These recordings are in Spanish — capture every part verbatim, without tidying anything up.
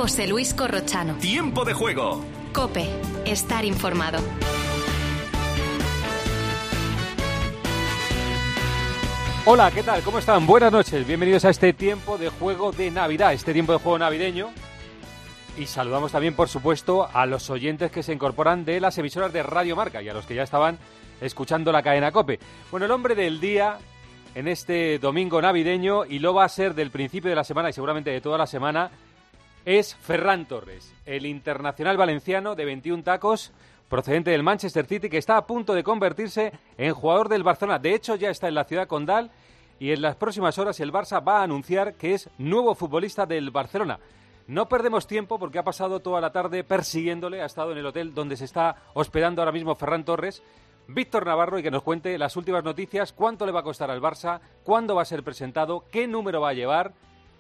José Luis Corrochano. Tiempo de juego. COPE. Estar informado. Hola, ¿qué tal? ¿Cómo están? Buenas noches. Bienvenidos a este tiempo de juego de Navidad, este tiempo de juego navideño. Y saludamos también, por supuesto, a los oyentes que se incorporan de las emisoras de Radio Marca y a los que ya estaban escuchando la cadena COPE. Bueno, el hombre del día en este domingo navideño, y lo va a ser del principio de la semana y seguramente de toda la semana, es Ferran Torres, el internacional valenciano de veintiún tacos, procedente del Manchester City, que está a punto de convertirse en jugador del Barcelona. De hecho, ya está en la ciudad condal y en las próximas horas el Barça va a anunciar que es nuevo futbolista del Barcelona. No perdemos tiempo porque ha pasado toda la tarde persiguiéndole, ha estado en el hotel donde se está hospedando ahora mismo Ferran Torres, Víctor Navarro, y que nos cuente las últimas noticias, cuánto le va a costar al Barça, cuándo va a ser presentado, qué número va a llevar,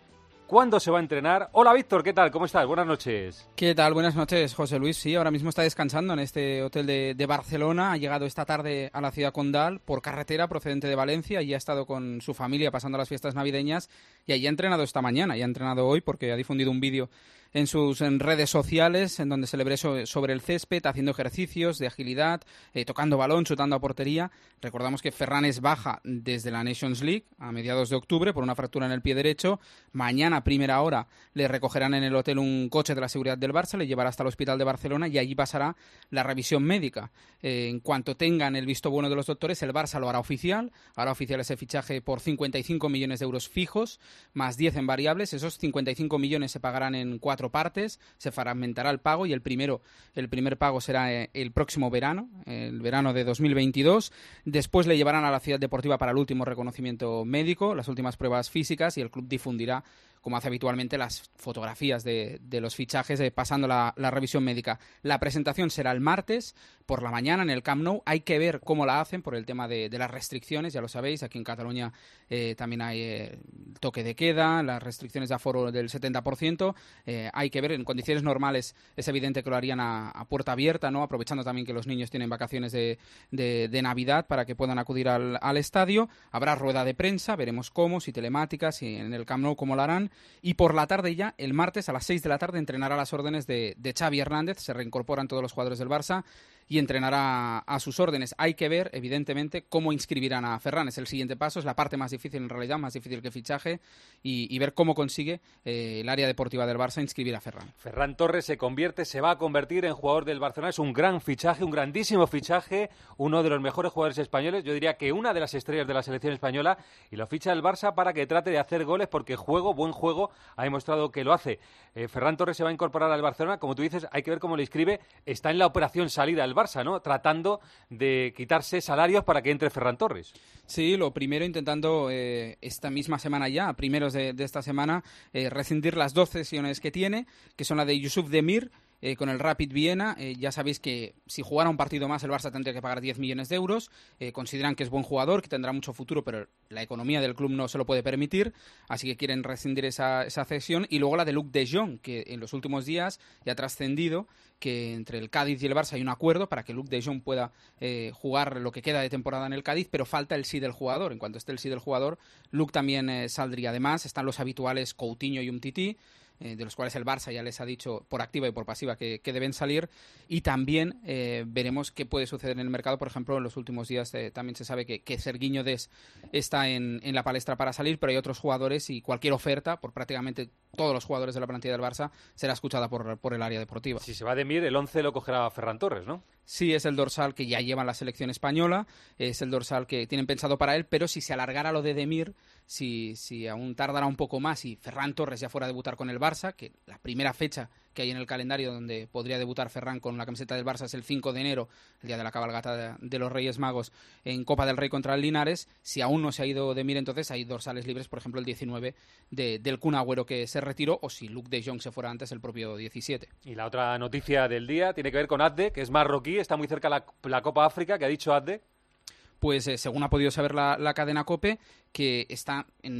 cuándo se va a entrenar. Hola Víctor, ¿qué tal? ¿Cómo estás? Buenas noches. ¿Qué tal? Buenas noches, José Luis. Sí, ahora mismo está descansando en este hotel de, de Barcelona. Ha llegado esta tarde a la ciudad condal por carretera procedente de Valencia y ha estado con su familia pasando las fiestas navideñas y allí ha entrenado esta mañana y ha entrenado hoy porque ha difundido un vídeo en sus en redes sociales en donde celebré so, sobre el césped, haciendo ejercicios de agilidad, eh, tocando balón, chutando a portería. Recordamos que Ferran es baja desde la Nations League a mediados de octubre por una fractura en el pie derecho. Mañana, a primera hora, le recogerán en el hotel un coche de la seguridad del Barça, le llevará hasta el hospital de Barcelona y allí pasará la revisión médica. Eh, en cuanto tengan el visto bueno de los doctores, el Barça lo hará oficial. Hará oficial ese fichaje por cincuenta y cinco millones de euros fijos, más diez en variables. Esos cincuenta y cinco millones se pagarán en cuatro partes, se fragmentará el pago y el primero, el primer pago será el próximo verano, el verano de dos mil veintidós. Después le llevarán a la ciudad deportiva para el último reconocimiento médico, las últimas pruebas físicas, y el club difundirá, como hace habitualmente, las fotografías de, de los fichajes eh, pasando la, la revisión médica. La presentación será el martes por la mañana en el Camp Nou. Hay que ver cómo la hacen por el tema de, de las restricciones, ya lo sabéis, aquí en Cataluña eh, también hay eh, toque de queda, las restricciones de aforo del setenta por ciento. Eh, hay que ver, en condiciones normales es evidente que lo harían a, a puerta abierta, ¿no? Aprovechando también que los niños tienen vacaciones de, de, de Navidad para que puedan acudir al, al estadio. Habrá rueda de prensa, veremos cómo, si telemática, si en el Camp Nou cómo la harán. Y por la tarde ya, el martes a las seis de la tarde, entrenará a las órdenes de, de Xavi Hernández. Se reincorporan todos los jugadores del Barça y entrenará a sus órdenes. Hay que ver, evidentemente, cómo inscribirán a Ferran. Es el siguiente paso, es la parte más difícil en realidad, más difícil que el fichaje, y, y ver cómo consigue eh, el área deportiva del Barça inscribir a Ferran. Ferran Torres se convierte, se va a convertir en jugador del Barcelona. Es un gran fichaje, un grandísimo fichaje, uno de los mejores jugadores españoles. Yo diría que una de las estrellas de la selección española, y lo ficha el Barça para que trate de hacer goles, porque juego, buen juego, ha demostrado que lo hace. Eh, Ferran Torres se va a incorporar al Barcelona, como tú dices, hay que ver cómo le inscribe. Está en la operación salida el Barça, ¿no? Tratando de quitarse salarios para que entre Ferran Torres. Sí, lo primero intentando eh, esta misma semana ya, a primeros de, de esta semana, eh, rescindir las dos cesiones que tiene, que son la de Yusuf Demir, Eh, con el Rapid Viena. Eh, ya sabéis que si jugara un partido más el Barça tendría que pagar diez millones de euros. Eh, consideran que es buen jugador, que tendrá mucho futuro, pero la economía del club no se lo puede permitir, así que quieren rescindir esa, esa cesión. Y luego la de Luc de Jong, que en los últimos días ya ha trascendido que entre el Cádiz y el Barça hay un acuerdo para que Luc de Jong pueda eh, jugar lo que queda de temporada en el Cádiz, pero falta el sí del jugador. En cuanto esté el sí del jugador, Luc también eh, saldría. Además, están los habituales Coutinho y Umtiti, Eh, de los cuales el Barça ya les ha dicho por activa y por pasiva que, que deben salir, y también eh, veremos qué puede suceder en el mercado. Por ejemplo, en los últimos días eh, también se sabe que, que Serguiño Dest está en, en la palestra para salir, pero hay otros jugadores y cualquier oferta por prácticamente todos los jugadores de la plantilla del Barça será escuchada por, por el área deportiva. Si se va de Mir, el once lo cogerá Ferran Torres, ¿no? Sí, es el dorsal que ya lleva la selección española, es el dorsal que tienen pensado para él, pero si se alargara lo de Demir, si, si aún tardará un poco más y Ferran Torres ya fuera a debutar con el Barça, que la primera fecha que hay en el calendario donde podría debutar Ferran con la camiseta del Barça es el cinco de enero, el día de la cabalgata de, de los Reyes Magos en Copa del Rey contra el Linares. Si aún no se ha ido Demir, entonces hay dorsales libres, por ejemplo el diecinueve de, del Kun Agüero, que se retiró, o si Luc de Jong se fuera antes, el propio diecisiete. Y la otra noticia del día tiene que ver con Adde, que es marroquí, está muy cerca la, la Copa África. ¿Qué ha dicho Adde? Pues eh, según ha podido saber la, la cadena COPE, que está en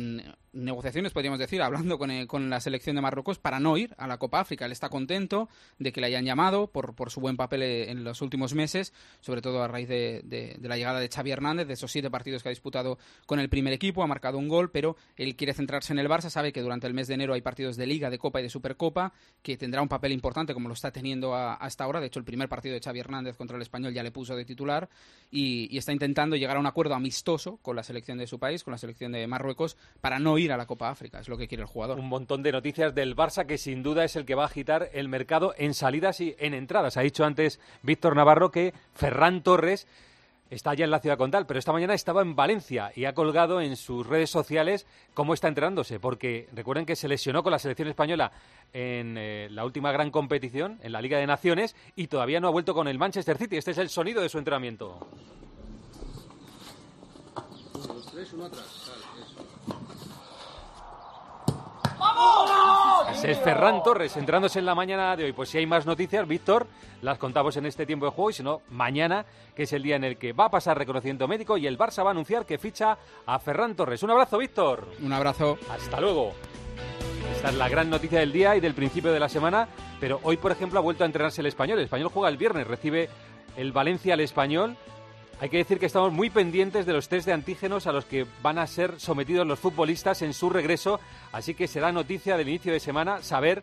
negociaciones, podríamos decir, hablando con, el, con la selección de Marruecos para no ir a la Copa África. Él está contento de que le hayan llamado por, por su buen papel en los últimos meses, sobre todo a raíz de, de, de la llegada de Xavi Hernández, de esos siete partidos que ha disputado con el primer equipo, ha marcado un gol, pero él quiere centrarse en el Barça, sabe que durante el mes de enero hay partidos de Liga, de Copa y de Supercopa, que tendrá un papel importante como lo está teniendo a, hasta ahora. De hecho, el primer partido de Xavi Hernández contra el Español ya le puso de titular y, y está intentando llegar a un acuerdo amistoso con la selección de su país, con la selección de Marruecos, para no ir a la Copa África. Es lo que quiere el jugador. Un montón de noticias del Barça que sin duda es el que va a agitar el mercado en salidas y en entradas. Ha dicho antes Víctor Navarro que Ferran Torres está ya en la ciudad condal, pero esta mañana estaba en Valencia y ha colgado en sus redes sociales cómo está entrenándose, porque recuerden que se lesionó con la selección española en eh, la última gran competición, en la Liga de Naciones, y todavía no ha vuelto con el Manchester City. Este es el sonido de su entrenamiento. Uno, dos, tres, uno atrás. Ese es Ferran Torres, entrándose en la mañana de hoy. Pues si hay más noticias, Víctor, las contamos en este tiempo de juego, y si no, mañana, que es el día en el que va a pasar reconocimiento médico y el Barça va a anunciar que ficha a Ferran Torres. Un abrazo, Víctor. Un abrazo. Hasta luego. Esta es la gran noticia del día y del principio de la semana, pero hoy, por ejemplo, ha vuelto a entrenarse el Español. El Español juega el viernes, recibe el Valencia al Español. Hay que decir que estamos muy pendientes de los test de antígenos a los que van a ser sometidos los futbolistas en su regreso, así que será noticia del inicio de semana saber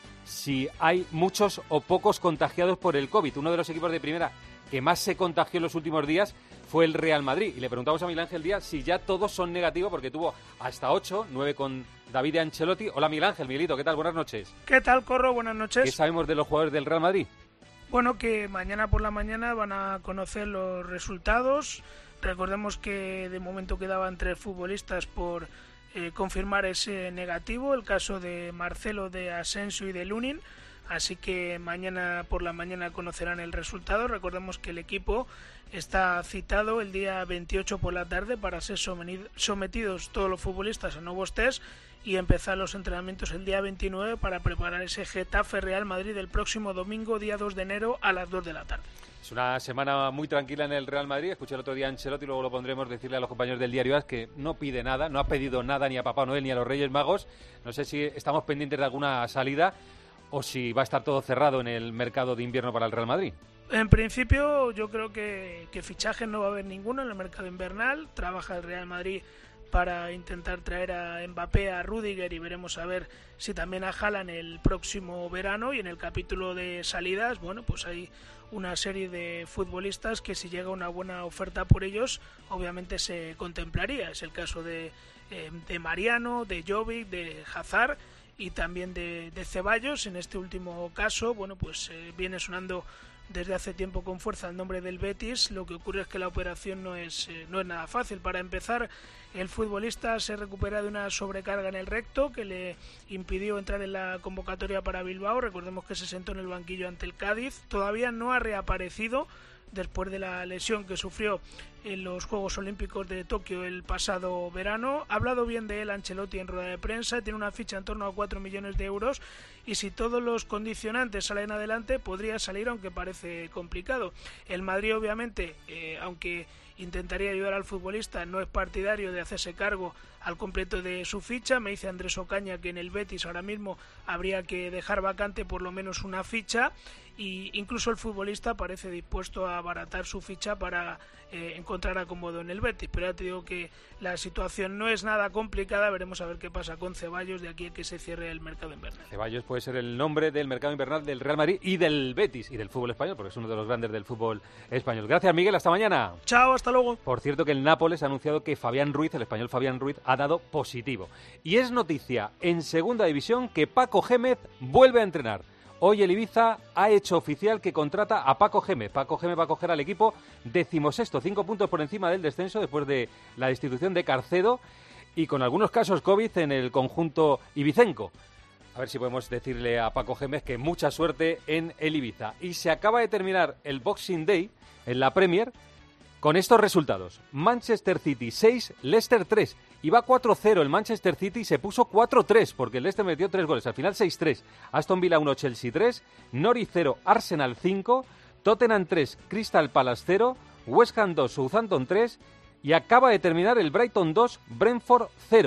si hay muchos o pocos contagiados por el COVID. Uno de los equipos de primera que más se contagió en los últimos días fue el Real Madrid, y le preguntamos a Miguel Ángel Díaz si ya todos son negativos, porque tuvo hasta ocho, nueve con David Ancelotti. Hola Miguel Ángel, Miguelito, ¿qué tal? Buenas noches. ¿Qué tal, Corro? Buenas noches. ¿Qué sabemos de los jugadores del Real Madrid? Bueno, que mañana por la mañana van a conocer los resultados. Recordemos que de momento quedaban tres futbolistas por eh, confirmar ese negativo, el caso de Marcelo, de Asensio y de Lunin. Así que mañana por la mañana conocerán el resultado. Recordemos que el equipo está citado el día veintiocho por la tarde para ser sometidos todos los futbolistas a nuevos test y empezar los entrenamientos el día veintinueve para preparar ese Getafe Real Madrid el próximo domingo, día dos de enero, a las dos de la tarde. Es una semana muy tranquila en el Real Madrid. Escuché el otro día a Ancelotti, luego lo pondremos, decirle a los compañeros del Diario A S que no pide nada, no ha pedido nada ni a Papá Noel ni a los Reyes Magos. No sé si estamos pendientes de alguna salida o si va a estar todo cerrado en el mercado de invierno para el Real Madrid. En principio yo creo que, que fichajes no va a haber ninguno en el mercado invernal. Trabaja el Real Madrid para intentar traer a Mbappé, a Rüdiger, y veremos a ver si también a Haaland el próximo verano. Y en el capítulo de salidas, bueno, pues hay una serie de futbolistas que si llega una buena oferta por ellos, obviamente se contemplaría. Es el caso de, eh, de Mariano, de Jovic, de Hazard y también de, de Ceballos. En este último caso, bueno, pues eh, viene sonando desde hace tiempo con fuerza el nombre del Betis. Lo que ocurre es que la operación no es, eh, no es nada fácil. Para empezar, el futbolista se recupera de una sobrecarga en el recto que le impidió entrar en la convocatoria para Bilbao. Recordemos que se sentó en el banquillo ante el Cádiz. Todavía no ha reaparecido después de la lesión que sufrió en los Juegos Olímpicos de Tokio el pasado verano. Ha hablado bien de él Ancelotti en rueda de prensa, tiene una ficha en torno a cuatro millones de euros y si todos los condicionantes salen adelante podría salir, aunque parece complicado. El Madrid obviamente, eh, aunque intentaría ayudar al futbolista, no es partidario de hacerse cargo al completo de su ficha. Me dice Andrés Ocaña que en el Betis ahora mismo habría que dejar vacante por lo menos una ficha, y incluso el futbolista parece dispuesto a abaratar su ficha para eh, encontrar acomodo en el Betis. Pero ya te digo que la situación no es nada complicada. Veremos a ver qué pasa con Ceballos de aquí a que se cierre el mercado invernal. Ceballos puede ser el nombre del mercado invernal del Real Madrid y del Betis y del fútbol español, porque es uno de los grandes del fútbol español. Gracias, Miguel, hasta mañana. Chao, hasta luego. Por cierto, que el Nápoles ha anunciado que Fabián Ruiz, el español Fabián Ruiz, ha dado positivo. Y es noticia en segunda división que Paco Gémez vuelve a entrenar. Hoy el Ibiza ha hecho oficial que contrata a Paco Gémez. Paco Gémez va a coger al equipo decimosexto, cinco puntos por encima del descenso después de la destitución de Carcedo y con algunos casos COVID en el conjunto ibicenco. A ver si podemos decirle a Paco Gémez que mucha suerte en el Ibiza. Y se acaba de terminar el Boxing Day en la Premier con estos resultados. Manchester City seis, Leicester tres. Iba cuatro cero el Manchester City y se puso cuatro tres porque el Leicester metió tres goles. Al final seis tres. Aston Villa uno, Chelsea tres. Norwich cero, Arsenal cinco. Tottenham tres, Crystal Palace cero. West Ham dos, Southampton tres. Y acaba de terminar el Brighton dos, Brentford cero.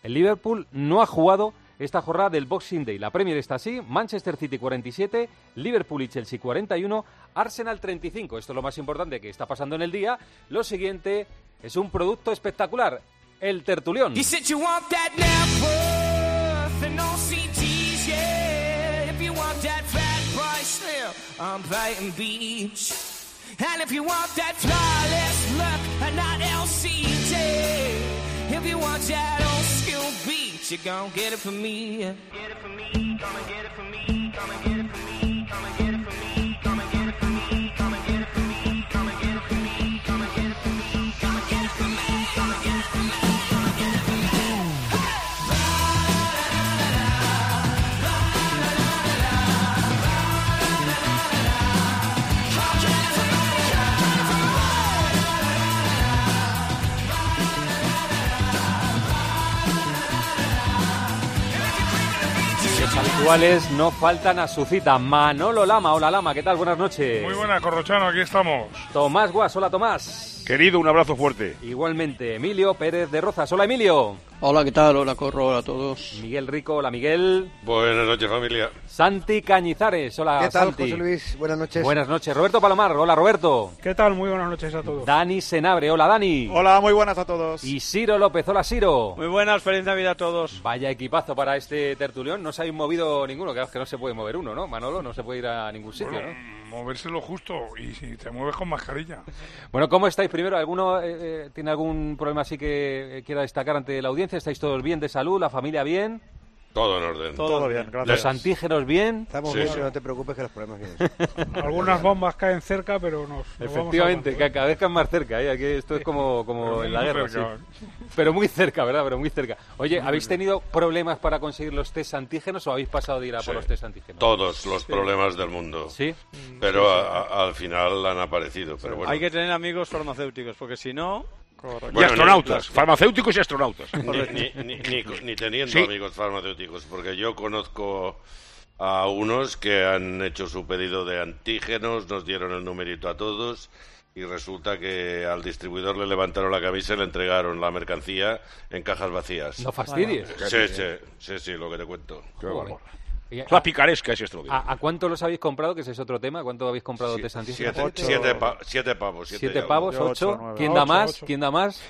El Liverpool no ha jugado esta jornada del Boxing Day. La Premier está así: Manchester City cuarenta y siete, Liverpool y Chelsea cuarenta y uno, Arsenal treinta y cinco. Esto es lo más importante que está pasando en el día. Lo siguiente es un producto espectacular, el tertulión. If you want that old school beat, you gon' get it from me. Get it from me, come and get it from me, come and get it from me, come and get it from me, come and get it from me, come and get it from me, come and get it from me, come and get it from me, come and get it from me, come and get it from me, come and get it from me. Habituales no faltan a su cita. Manolo Lama, hola Lama, ¿qué tal? Buenas noches. Muy buena, Corrochano, aquí estamos. Tomás Guas, hola Tomás. Querido, un abrazo fuerte. Igualmente, Emilio Pérez de Rozas, hola Emilio. Hola, ¿qué tal? Hola, Corro, hola a todos. Miguel Rico, hola Miguel. Buenas noches, familia. Santi Cañizares, hola ¿Qué tal, Santi? José Luis? Buenas noches. Buenas noches. Roberto Palomar, hola Roberto. ¿Qué tal? Muy buenas noches a todos. Dani Senabre, hola Dani. Hola, muy buenas a todos. Y Siro López, hola Siro. Muy buenas, feliz Navidad a todos. Vaya equipazo para este tertulión, no se ha movido ninguno, claro que no se puede mover uno, ¿no? Manolo, no se puede ir a ningún sitio, bueno, ¿no? Moverse lo justo y si te mueves con mascarilla. Bueno, ¿cómo estáis primero? ¿Alguno eh, eh, tiene algún problema así que eh, quiera destacar ante la audiencia? ¿Estáis todos bien de salud? ¿La familia bien? Todo en orden. Todo, Todo bien, gracias. ¿Los antígenos bien? Estamos Sí, bien, sí. no te preocupes que los problemas vienen. Algunas bombas caen cerca, pero nos, nos Efectivamente, vamos que cada vez caen más cerca, ¿eh? Aquí esto es como, como Pero en la muy guerra, cerca. sí. Pero muy cerca, ¿verdad? Pero muy cerca. Oye, ¿habéis tenido problemas para conseguir los test antígenos o habéis pasado de ir a Sí. por los test antígenos? Todos los problemas del mundo. ¿Sí? Pero a- a- al final han aparecido. Pero bueno. Hay que tener amigos farmacéuticos, porque si no... Y Bueno, astronautas, ni- farmacéuticos y astronautas. Ni, ni, ni, ni, ni teniendo Sí. amigos farmacéuticos, porque yo conozco a unos que han hecho su pedido de antígenos, nos dieron el numerito a todos y resulta que al distribuidor le levantaron la camisa y le entregaron la mercancía en cajas vacías. No fastidies. Sí, sí, sí, sí, lo que te cuento. Joder. Y a- La picaresca es esto. ¿A, a cuánto los habéis comprado? Que ese es otro tema. ¿A cuánto habéis comprado test antígenos? Siete, siete, pa- siete pavos. Siete, Siete y algo. pavos, Yo ocho. ocho, nueve. ¿Quién da Ocho, más? ocho. ¿Quién da más?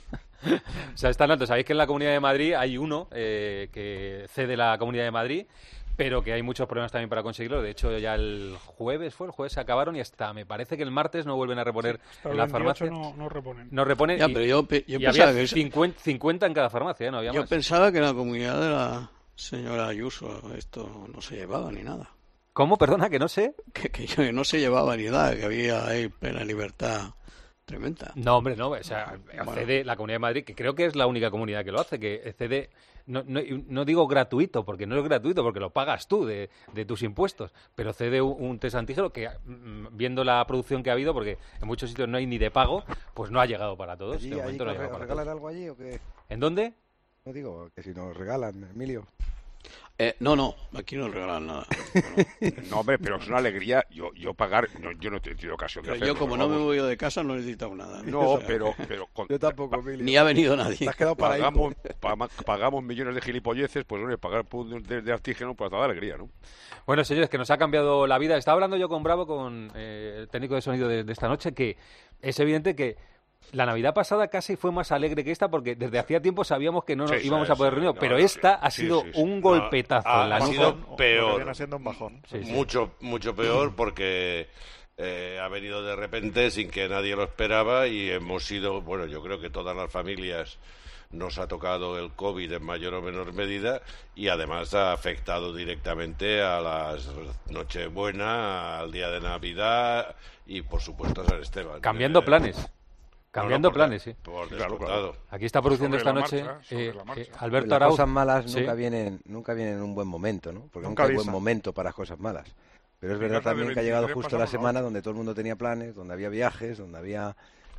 O sea, están altos. Sabéis que en la Comunidad de Madrid hay uno eh, que cede la Comunidad de Madrid, pero que hay muchos problemas también para conseguirlo. De hecho, ya el jueves fue, el jueves se acabaron y hasta me parece que el martes no vuelven a reponer Hasta en el la veintiocho farmacia. no, no reponen. No reponen. Ya, y, pero yo, pe- yo y pensaba había que... cincuenta, cincuenta en cada farmacia, ¿eh? No había Yo más. pensaba que en la comunidad de la señora Ayuso esto no se llevaba ni nada. ¿Cómo? Perdona, que no sé. Que, que yo- no se llevaba ni nada, que había ahí plena libertad tremenda. No, hombre, no. O sea, Bueno. accede la Comunidad de Madrid, que creo que es la única comunidad que lo hace, que accede, no, no, no digo gratuito, porque no es gratuito, porque lo pagas tú de, de tus impuestos, pero cede un, un test antígeno que, mm, viendo la producción que ha habido, porque en muchos sitios no hay ni de pago, pues no ha llegado para todos. Allí, De allí momento no ha ¿os llegado para regalan todos. algo allí o qué? ¿En dónde? No digo, que si nos regalan, Emilio. Eh, no, no, aquí no regalan nada. No, hombre, pero es una alegría yo, yo pagar. No, yo no he tenido ocasión de Pero hacerlo. yo como no me vamos. voy de casa no he necesitado nada. No, pero, pero con- Yo tampoco, Emilio. Ni ha venido Te nadie. has quedado para ahí. pagamos, pa- pagamos millones de gilipolleces, pues bueno, pagar puntos de, de antígeno pues da alegría, ¿no? Bueno, señores, que nos ha cambiado la vida. Estaba hablando yo con Bravo, con eh, el técnico de sonido de, de esta noche, que es evidente que la Navidad pasada casi fue más alegre que esta, porque desde hacía tiempo sabíamos que no nos Sí, íbamos sí, a poder sí, reunir, no, pero no, esta sí, ha sí, sido sí, sí. un No, golpetazo ha- en la ha nuca. sido peor. Viene siendo un bajón. Sí, sí. Mucho, mucho peor porque eh, ha venido de repente sin que nadie lo esperaba y hemos sido, bueno, yo creo que todas las familias nos ha tocado el COVID en mayor o menor medida y además ha afectado directamente a las Nochebuena, al día de Navidad y por supuesto a San Esteban. Cambiando Eh, planes. Cambiando no, no, por- planes, sí. Por Claro, descontado. claro. Aquí está produciendo Sobre esta la noche marcha, sobre eh, la marcha. eh, Alberto Las Arauz. cosas malas Sí. nunca vienen nunca vienen en un buen momento, ¿no? Porque Nunca nunca, hay buen avisan. momento para las cosas malas. Pero es En verdad casa de también que ha llegado veintitrés justo la pasamos la semana donde todo el mundo tenía planes, donde había viajes, donde había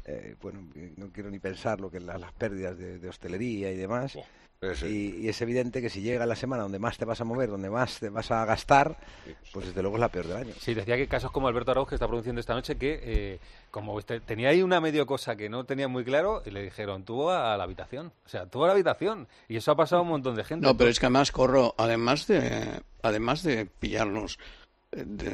eh, bueno, no quiero ni pensar lo que la, las pérdidas de, de hostelería y demás. Oh. Y, y es evidente que si llega la semana donde más te vas a mover, donde más te vas a gastar, pues desde luego es la peor del año. Sí, decía que casos como Alberto Arauz, que está produciendo esta noche, que eh, como usted tenía ahí una medio cosa que no tenía muy claro, y le dijeron, tú a la habitación. O sea, tú a la habitación. Y eso ha pasado a un montón de gente. No, pero es que además, Corro, además de, además de pillarnos de,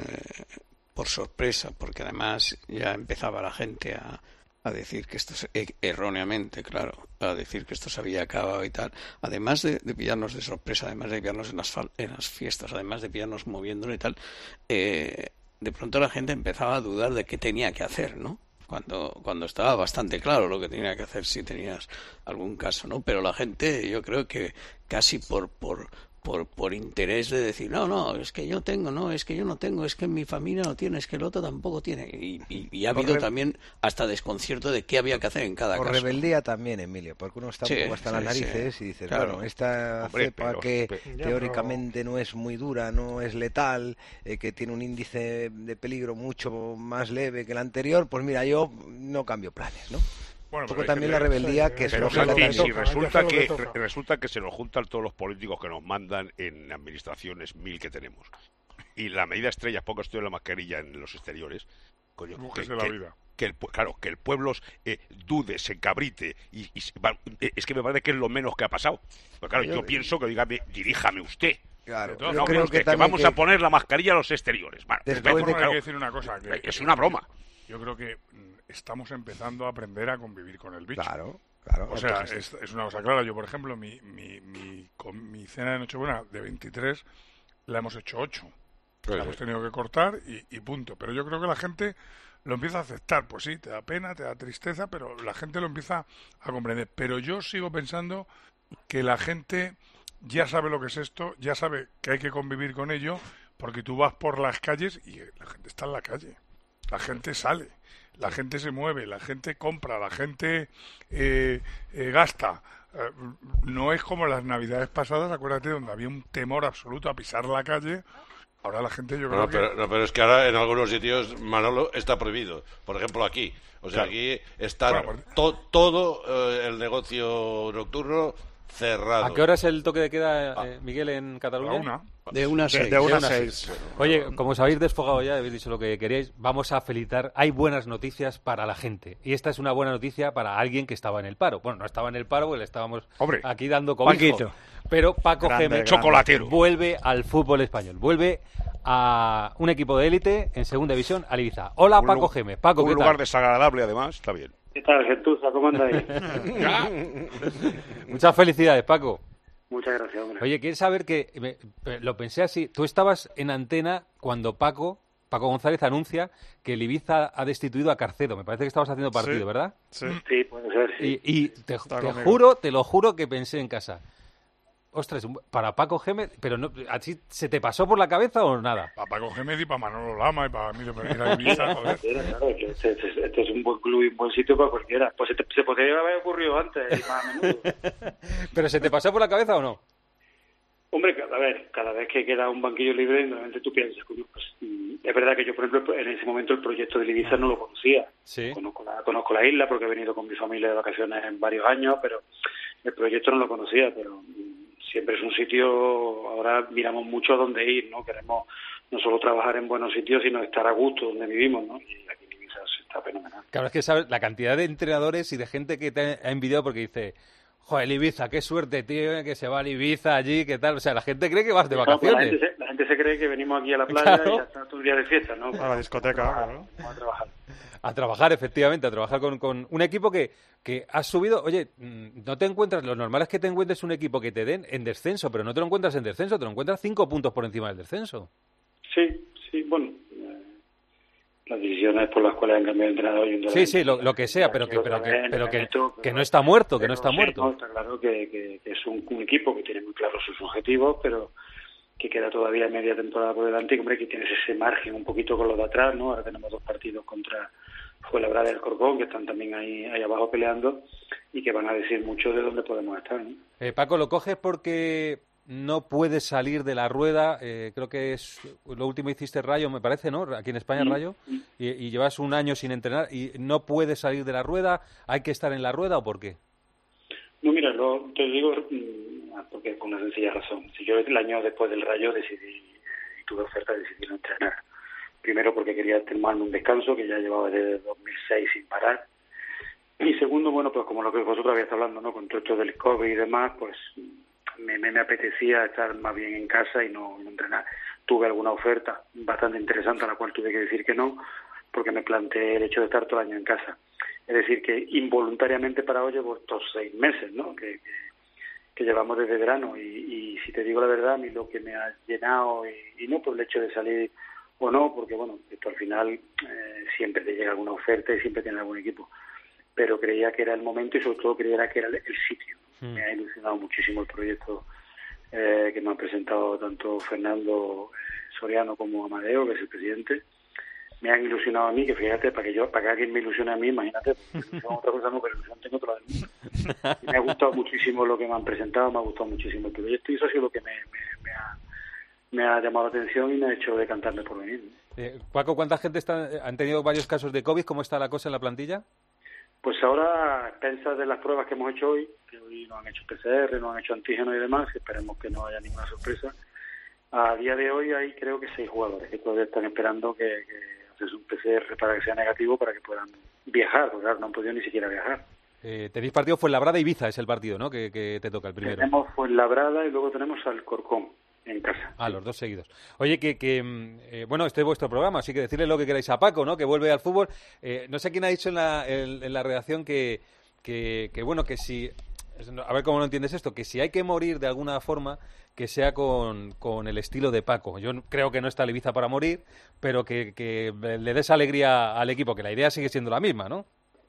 por sorpresa, porque además ya empezaba la gente a... a decir que esto, erróneamente, claro, a decir que esto se había acabado y tal, además de, de pillarnos de sorpresa, además de pillarnos en las, en las fiestas, además de pillarnos moviéndonos y tal, eh, de pronto la gente empezaba a dudar de qué tenía que hacer, ¿no? Cuando, cuando estaba bastante claro lo que tenía que hacer si tenías algún caso, ¿no? Pero la gente, yo creo que casi por... por Por, por interés de decir, no, no, es que yo tengo, no, es que yo no tengo, es que mi familia no tiene, es que el otro tampoco tiene. Y, y, y ha habido también hasta desconcierto de qué había que hacer en cada o caso. O rebeldía también, Emilio, porque uno está sí, un poco hasta sí, las narices sí. y dices, claro, bueno, esta Hombre, cepa pero, que pero, teóricamente pero... no es muy dura, no es letal, eh, que tiene un índice de peligro mucho más leve que el anterior, pues mira, yo no cambio planes, ¿no? Bueno, un poco también la rebeldía sí, que pero se Santi, si resulta que re, resulta que se nos juntan todos los políticos que nos mandan en administraciones mil que tenemos y la medida estrella es poco estoy en la mascarilla en los exteriores, coño, que, de la que, vida. que el claro que el pueblo eh, dude, se encabrite y, y es que me parece que es lo menos que ha pasado. Pero claro, yo, yo pienso que dígame, diríjame usted. Claro, no, no, creo que, que vamos que... a poner la mascarilla a los exteriores. Bueno, después de... claro, hay que decir una cosa, que es una broma. Yo creo que estamos empezando a aprender a convivir con el bicho. Claro, claro. O sea, es, es una cosa clara. Yo, por ejemplo, mi, mi, mi, con mi cena de Nochebuena de veintitrés la hemos hecho ocho. Pues la sí. hemos tenido que cortar y, y punto. Pero yo creo que la gente lo empieza a aceptar. Pues sí, te da pena, te da tristeza, pero la gente lo empieza a comprender. Pero yo sigo pensando que la gente ya sabe lo que es esto, ya sabe que hay que convivir con ello, porque tú vas por las calles y la gente está en la calle. La gente sale, la gente se mueve, la gente compra, la gente eh, eh, gasta. Eh, no es como las navidades pasadas, acuérdate, donde había un temor absoluto a pisar la calle. Ahora la gente yo creo no, que... Pero, no, pero es que ahora en algunos sitios, Manolo, está prohibido. Por ejemplo, aquí. O sea, claro. aquí está bueno, pues... to, todo eh, el negocio nocturno cerrado. ¿A qué hora es el toque de queda, eh, Miguel, en Cataluña? A una. De una a seis. De, de una a seis. Oye, como os habéis desfogado ya, habéis dicho lo que queríais, vamos a felicitar. Hay buenas noticias para la gente. Y esta es una buena noticia para alguien que estaba en el paro. Bueno, no estaba en el paro porque le estábamos Hombre, aquí dando cobijo. Paquito. Pero Paco Grande, Gémez chocolatero. vuelve al fútbol español. Vuelve a un equipo de élite en segunda división, al Ibiza. Hola, un Paco Gémez. Paco, un ¿qué lugar tal? desagradable, además, está bien. ¿Qué tal, Gentuza? ¿Cómo andáis? Muchas felicidades, Paco. Muchas gracias, hombre. Oye, ¿quieres saber que me, lo pensé así? Tú estabas en antena cuando Paco, Paco González anuncia que el Ibiza ha destituido a Carcedo. Me parece que estabas haciendo partido, sí, ¿verdad? Sí. Sí, puede ser, sí. Y, y te, te juro, te lo juro que pensé en casa. Ostras, para Paco Gémez, pero no, ¿así se te pasó por la cabeza o nada? Para Paco Gémez y para Manolo Lama y para Emilio Pereira de Ibiza, joder. Claro, que este, este, este es un buen club y un buen sitio para cualquiera. Pues se, te, se podría haber ocurrido antes y más a menudo. ¿Pero se te pasó por la cabeza o no? Hombre, a ver, cada vez que queda un banquillo libre, normalmente tú piensas, pues, es verdad que yo, por ejemplo, en ese momento el proyecto de Ibiza no lo conocía. Sí. Conozco la, conozco la isla porque he venido con mi familia de vacaciones en varios años, pero el proyecto no lo conocía, pero siempre es un sitio, ahora miramos mucho a dónde ir, ¿no? Queremos no solo trabajar en buenos sitios, sino estar a gusto donde vivimos, ¿no? Y aquí en Ibiza está fenomenal. Claro, es que sabes la cantidad de entrenadores y de gente que te ha envidiado porque dice... Joder, el Ibiza, qué suerte, tío, que se va al Ibiza allí, qué tal. O sea, la gente cree que vas de vacaciones. No, pues la, gente se, la gente se cree que venimos aquí a la playa claro. y ya está todo el día de fiesta, ¿no? A la discoteca, vamos a, claro. Vamos a trabajar. A trabajar, efectivamente, a trabajar con, con un equipo que, que has subido. Oye, no te encuentras, lo normal es que te encuentres un equipo que te den en descenso, pero no te lo encuentras en descenso, te lo encuentras cinco puntos por encima del descenso. Sí, sí, bueno... las decisiones por las cuales han cambiado de entrenador y un sí, sí, lo, lo que sea, pero que pero que, pero que, que no está muerto, que no está muerto. No, está claro que, que, que es un, un equipo que tiene muy claros sus objetivos, pero que queda todavía media temporada por delante y hombre, que tienes ese margen un poquito con los de atrás, ¿no? Ahora tenemos dos partidos contra Fuenlabrada y Alcorcón, que están también ahí, ahí abajo peleando y que van a decir mucho de dónde podemos estar, ¿no? Eh, Paco, ¿lo coges porque no puedes salir de la rueda. Eh, creo que es lo último hiciste Rayo, me parece, ¿no? Aquí en España, Rayo. Y, y llevas un año sin entrenar y no puedes salir de la rueda. ¿Hay que estar en la rueda o por qué? No, mira, lo, te digo porque con una sencilla razón. Si yo el año después del Rayo decidí, y tuve oferta, decidí no entrenar. Primero porque quería tomarme un descanso, que ya llevaba desde dos mil seis sin parar. Y segundo, bueno, pues como lo que vosotros habéis hablando, ¿no? Con todo esto del COVID y demás, pues me, me, me apetecía estar más bien en casa y no, no entrenar. Tuve alguna oferta bastante interesante a la cual tuve que decir que no, porque me planteé el hecho de estar todo el año en casa. Es decir, que involuntariamente para hoy llevo estos seis meses, ¿no? Que, que, que llevamos desde verano. Y, y si te digo la verdad, a mí lo que me ha llenado, y, y no por el hecho de salir o no, porque bueno, esto al final eh, siempre te llega alguna oferta y siempre tienes algún equipo. Pero creía que era el momento y sobre todo creía que era el, el sitio. Mm. Me ha ilusionado muchísimo el proyecto eh, que me han presentado tanto Fernando eh, Soriano como Amadeo, que es el presidente. Me han ilusionado a mí, que fíjate, para que yo, para que alguien me ilusione a mí, imagínate, otra cosa no, pero ilusión tengo toda la vida. Me ha gustado muchísimo lo que me han presentado, me ha gustado muchísimo el proyecto y eso ha sido lo que me, me, me, ha, me ha llamado la atención y me ha hecho decantarme por venir. Eh, Paco, ¿cuánta gente está, han tenido varios casos de COVID? ¿Cómo está la cosa en la plantilla? Pues ahora, a expensas de las pruebas que hemos hecho hoy, que hoy nos han hecho P C R, nos han hecho antígenos y demás, esperemos que no haya ninguna sorpresa. A día de hoy hay creo que seis jugadores que todavía están esperando que, que haces un P C R para que sea negativo para que puedan viajar, porque claro, no han podido ni siquiera viajar. Eh, tenéis partido Fuenlabrada y Ibiza, es el partido, ¿no? Que, que te toca el primero. Tenemos Fuenlabrada y luego tenemos Alcorcón en casa. Ah, los dos seguidos. Oye, que, que eh, bueno, este es vuestro programa, así que decirle lo que queráis a Paco, ¿no? Que vuelve al fútbol. Eh, no sé quién ha dicho en la, en, en la redacción que, que, que, bueno, que si... A ver cómo no entiendes esto, que si hay que morir de alguna forma, que sea con, con el estilo de Paco. Yo creo que no está el Ibiza para morir, pero que, que le des alegría al equipo, que la idea sigue siendo la misma, ¿no?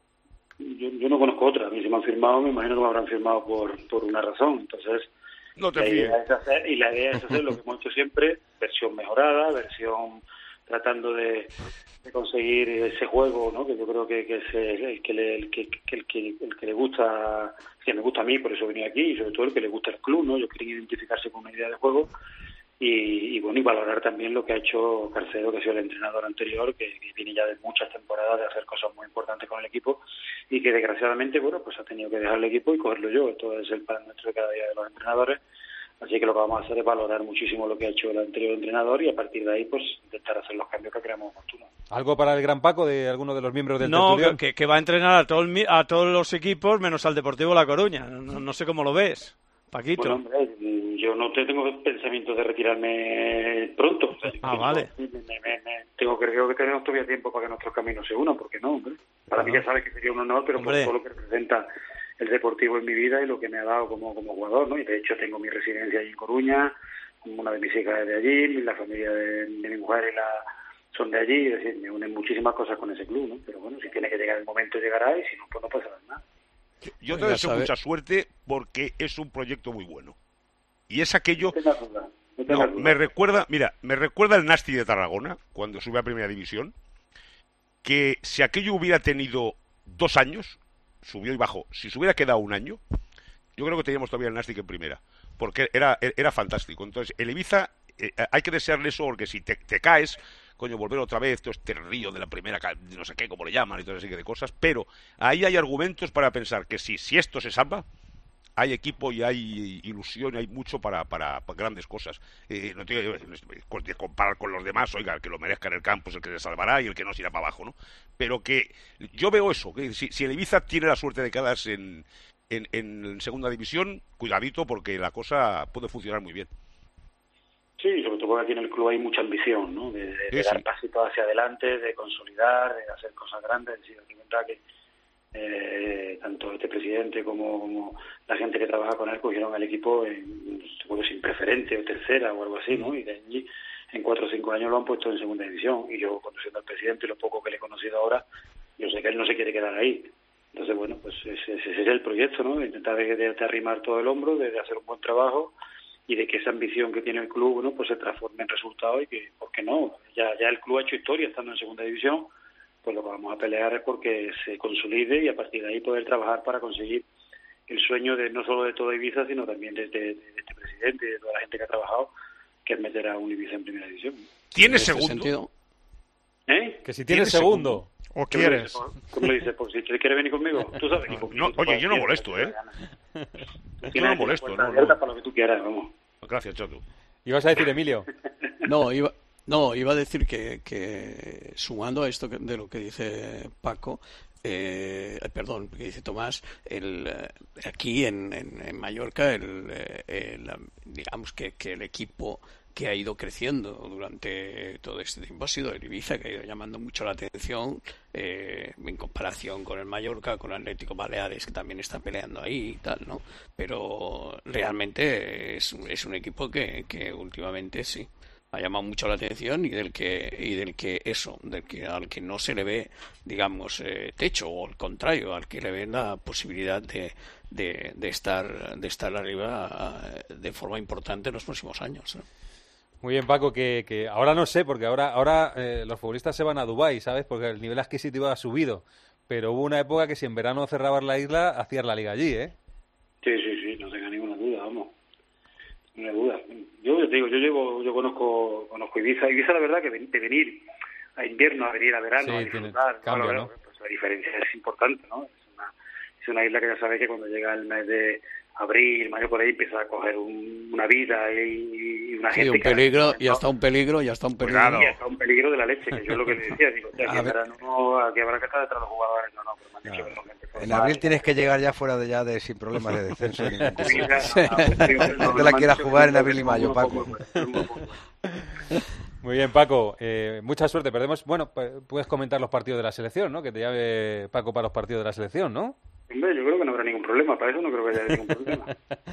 Yo, yo no conozco otra. A mí se me han firmado, me imagino que me habrán firmado por, por una razón. Entonces, no te la fíes. idea es hacer, y la idea es hacer lo que hemos hecho siempre, versión mejorada, versión tratando de, de conseguir ese juego, ¿no? Que yo creo que, que es el que le, el que, que, el que el que le gusta, que me gusta a mí, por eso venía aquí, y sobre todo el que le gusta el club, ¿no? Ellos quieren identificarse con una idea de juego y, y bueno, y valorar también lo que ha hecho Carcedo, que ha sido el entrenador anterior, que, que viene ya de muchas temporadas de hacer cosas muy importantes con el equipo y que desgraciadamente, bueno, pues ha tenido que dejar el equipo y cogerlo yo. Esto es el pan nuestro de cada día de los entrenadores. Así que lo que vamos a hacer es valorar muchísimo lo que ha hecho el anterior entrenador y a partir de ahí pues intentar hacer los cambios que creamos oportunos. ¿Algo para el gran Paco de alguno de los miembros del No, tertulión? que, que va a entrenar a, todo el, a todos los equipos menos al Deportivo La Coruña. No, no sé cómo lo ves, Paquito. Bueno, hombre, yo no te tengo pensamiento de retirarme pronto. O sea, ah, vale. Me, me, me, tengo que, creo que tenemos todavía tiempo para que nuestros caminos se unan, porque no, hombre. Para ah, mí ya sabes que sería un honor, pero hombre, por todo lo que representa el Deportivo en mi vida y lo que me ha dado como, como jugador, ¿no? Y de hecho tengo mi residencia allí en Coruña, una de mis hijas es de allí, la familia de, de mi mujer y la son de allí, es decir, me unen muchísimas cosas con ese club, ¿no? Pero bueno, si tiene que llegar el momento llegará y si no, pues no pasará nada. Yo, yo te deseo mucha suerte porque es un proyecto muy bueno. Y es aquello... No, duda, no, no me recuerda, mira, me recuerda el Nasti de Tarragona, cuando sube a Primera División, que si aquello hubiera tenido dos años, subió y bajó, si se hubiera quedado un año, yo creo que teníamos todavía el Nastic en primera, porque era, era fantástico. Entonces, el Ibiza, eh, hay que desearle eso, porque si te, te caes, coño, volver otra vez, todo este río de la primera, no sé qué, como le llaman, y todo ese tipo de cosas, pero ahí hay argumentos para pensar que si, si esto se salva, hay equipo y hay ilusión y hay mucho para, para, para grandes cosas. Eh, no tengo que comparar con los demás, oiga, el que lo merezca en el campo es el que se salvará y el que no se irá para abajo, ¿no? Pero que yo veo eso, que si, si el Ibiza tiene la suerte de quedarse en, en, en segunda división, cuidadito porque la cosa puede funcionar muy bien. Sí, sobre todo porque aquí en el club hay mucha ambición, ¿no? De, de, sí, de dar sí. pasitos hacia adelante, de consolidar, de hacer cosas grandes. Es decir, aquí cuenta que Eh, tanto este presidente como, como la gente que trabaja con él cogieron al equipo en, bueno, sin preferente o tercera o algo así, ¿no? Y de allí en cuatro o cinco años lo han puesto en segunda división y yo, conociendo al presidente y lo poco que le he conocido ahora, yo sé que él no se quiere quedar ahí. Entonces, bueno, pues ese, ese es el proyecto, ¿no? De intentar de, de, de arrimar todo el hombro, de, de hacer un buen trabajo y de que esa ambición que tiene el club, bueno, pues se transforme en resultados y que, ¿por qué no? Ya, ya el club ha hecho historia estando en segunda división, pues lo que vamos a pelear es porque se consolide y a partir de ahí poder trabajar para conseguir el sueño de no solo de toda Ibiza, sino también de, de, de este presidente. presidente y de toda la gente que ha trabajado, que es meter a un Ibiza en primera división. ¿Tiene segundo? Sentido? ¿Eh? Que si tiene segundo. ¿O quieres? ¿Cómo le dices? Pues si quieres venir conmigo, tú sabes. No, no, oye, yo no molesto, ¿eh? Yo no molesto, no, no. Para lo que tú quieras, vamos. Gracias, Chotu. ¿Ibas a decir, Emilio? No, iba, no, iba a decir que, que sumando a esto que, de lo que dice Paco, eh, perdón, que dice Tomás, el, aquí en, en, en Mallorca, el, el, digamos que, que el equipo que ha ido creciendo durante todo este tiempo ha sido el Ibiza, que ha ido llamando mucho la atención eh, en comparación con el Mallorca, con el Atlético Baleares, que también está peleando ahí y tal, ¿no? Pero realmente es, es un equipo que, que últimamente sí ha llamado mucho la atención y del que y del que eso, del que al que no se le ve, digamos, eh, techo, o al contrario, al que le ven la posibilidad de, de, de estar de estar arriba de forma importante en los próximos años, ¿no? Muy bien, Paco, que, que ahora no sé, porque ahora ahora eh, los futbolistas se van a Dubái, ¿sabes? Porque el nivel adquisitivo ha subido. Pero hubo una época que si en verano cerrabas la isla, hacías la liga allí, ¿eh? Sí, sí, sí, no tenga ninguna duda, vamos. Ninguna duda. Yo te digo, yo llevo, yo conozco conozco Ibiza. Ibiza, la verdad, que de venir a invierno, a venir a verano, sí, a disfrutar, cambio, bueno, ¿no? Pues la diferencia es importante, ¿no? Es una, es una isla que ya sabes que cuando llega el mes de abril, mayo, por ahí empieza a coger un, una vida y, y una sí, gente un peligro, que... y hasta un peligro, y hasta un peligro. Claro. Y hasta un peligro de la leche, que yo es lo que le decía, digo, aquí en verano no, aquí habrá que estar detrás de los jugadores, no, no, pero me han dicho que no, gente en abril tienes que llegar ya fuera de ya de sin problemas de descenso. No te la quieras jugar en abril y mayo, Paco. Muy bien, Paco, eh, mucha suerte. Perdemos, bueno, puedes comentar los partidos de la selección, ¿no? Que te llame Paco para los partidos de la selección, ¿no? Hombre, yo creo que no habrá ningún problema, para eso no creo que haya ningún problema.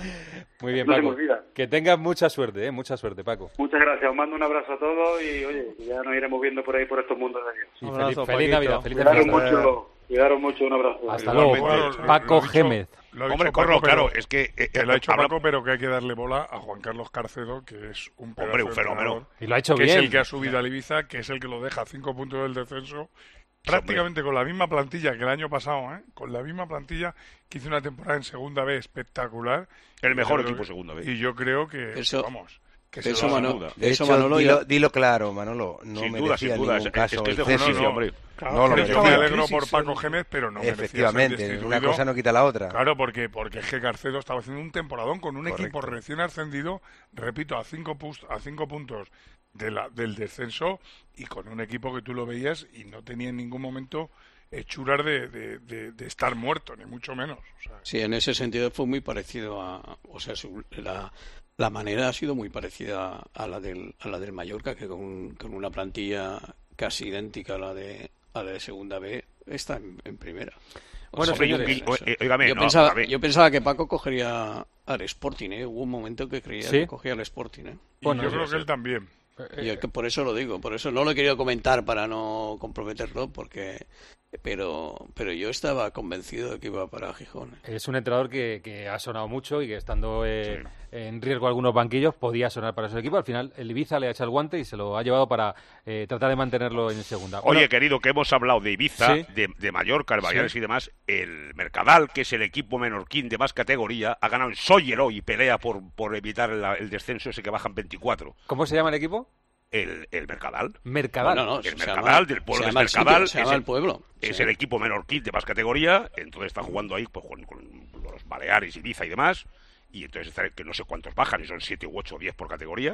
Muy bien, no Paco. Que tengas mucha suerte, ¿eh? Mucha suerte, Paco. Muchas gracias, os mando un abrazo a todos y, oye, ya nos iremos viendo por ahí por estos mundos de Dios. Un abrazo, feliz, feliz Navidad, feliz Cuidaros Navidad. mucho, cuidaros mucho, un abrazo. Hasta luego, Bueno, Paco lo, lo Gémez. Dicho, Hombre, Paco, corro, pero, claro, es que... Eh, que lo ha hecho habla... Paco, pero que hay que darle bola a Juan Carlos Carcedo, que es un pedazo Hombre, un de fenómeno. entrenador, Y lo ha hecho que bien. es el que ha subido al Ibiza, que es el que lo deja a cinco puntos del descenso, prácticamente con la misma plantilla que el año pasado, ¿eh? Con la misma plantilla que hizo una temporada en Segunda B espectacular. El mejor equipo que, Segunda B. Y yo creo que, eso, vamos... Que eso, se Manolo, duda. De eso hecho, Manolo, dilo, ya... dilo claro, Manolo, no sin merecía duda, sin duda. ningún Es, caso es que es el de cese. justicia, hombre. Claro, No lo yo merecía. me alegro por Paco Gémez, pero no merecía ser Efectivamente, destituido. una cosa no quita la otra. Claro, porque porque es que Carcedo estaba haciendo un temporadón con un Correcto. equipo recién ascendido, repito, a cinco, pus- a cinco puntos de la, del descenso y con un equipo que tú lo veías y no tenía en ningún momento hechuras de, de, de, de estar muerto, ni mucho menos. O sea, Sí, en ese sentido fue muy parecido a... O sea, su- la, la manera ha sido muy parecida a la del, a la del Mallorca, que con, con una plantilla casi idéntica a la de, a la de Segunda B está en, en primera. O Bueno, sea, señores, yo, eh, óigame, yo no, pensaba, a ver. yo pensaba que Paco cogería al Sporting, ¿eh? Hubo un momento que creía ¿Sí? que cogía al Sporting, ¿eh? y Bueno, yo sí, creo sí. que él también. Y es que por eso lo digo, por eso no lo he querido comentar para no comprometerlo, porque pero pero yo estaba convencido de que iba para Gijón. Es un entrenador que, que ha sonado mucho y que estando eh, en riesgo algunos banquillos podía sonar para su equipo. Al final el Ibiza le ha echado el guante y se lo ha llevado para eh, tratar de mantenerlo en segunda. Oye, Bueno, querido, que hemos hablado de Ibiza, Sí. de, de Mallorca, el Baleares Sí. y demás. El Mercadal, que es el equipo menorquín de más categoría, ha ganado el Sóller hoy y pelea por, por evitar el, el descenso ese que bajan veinticuatro. ¿cómo se llama el equipo? El, el Mercadal. Mercadal. No, no, El se Mercadal, llama- del pueblo se de llama el Mercadal. sitio, se llama es el pueblo. Es Sí. el equipo menorquín de más categoría, entonces está jugando ahí pues, con, con los Baleares, Ibiza y demás, y entonces está, que no sé cuántos bajan, y son siete u ocho o diez por categoría,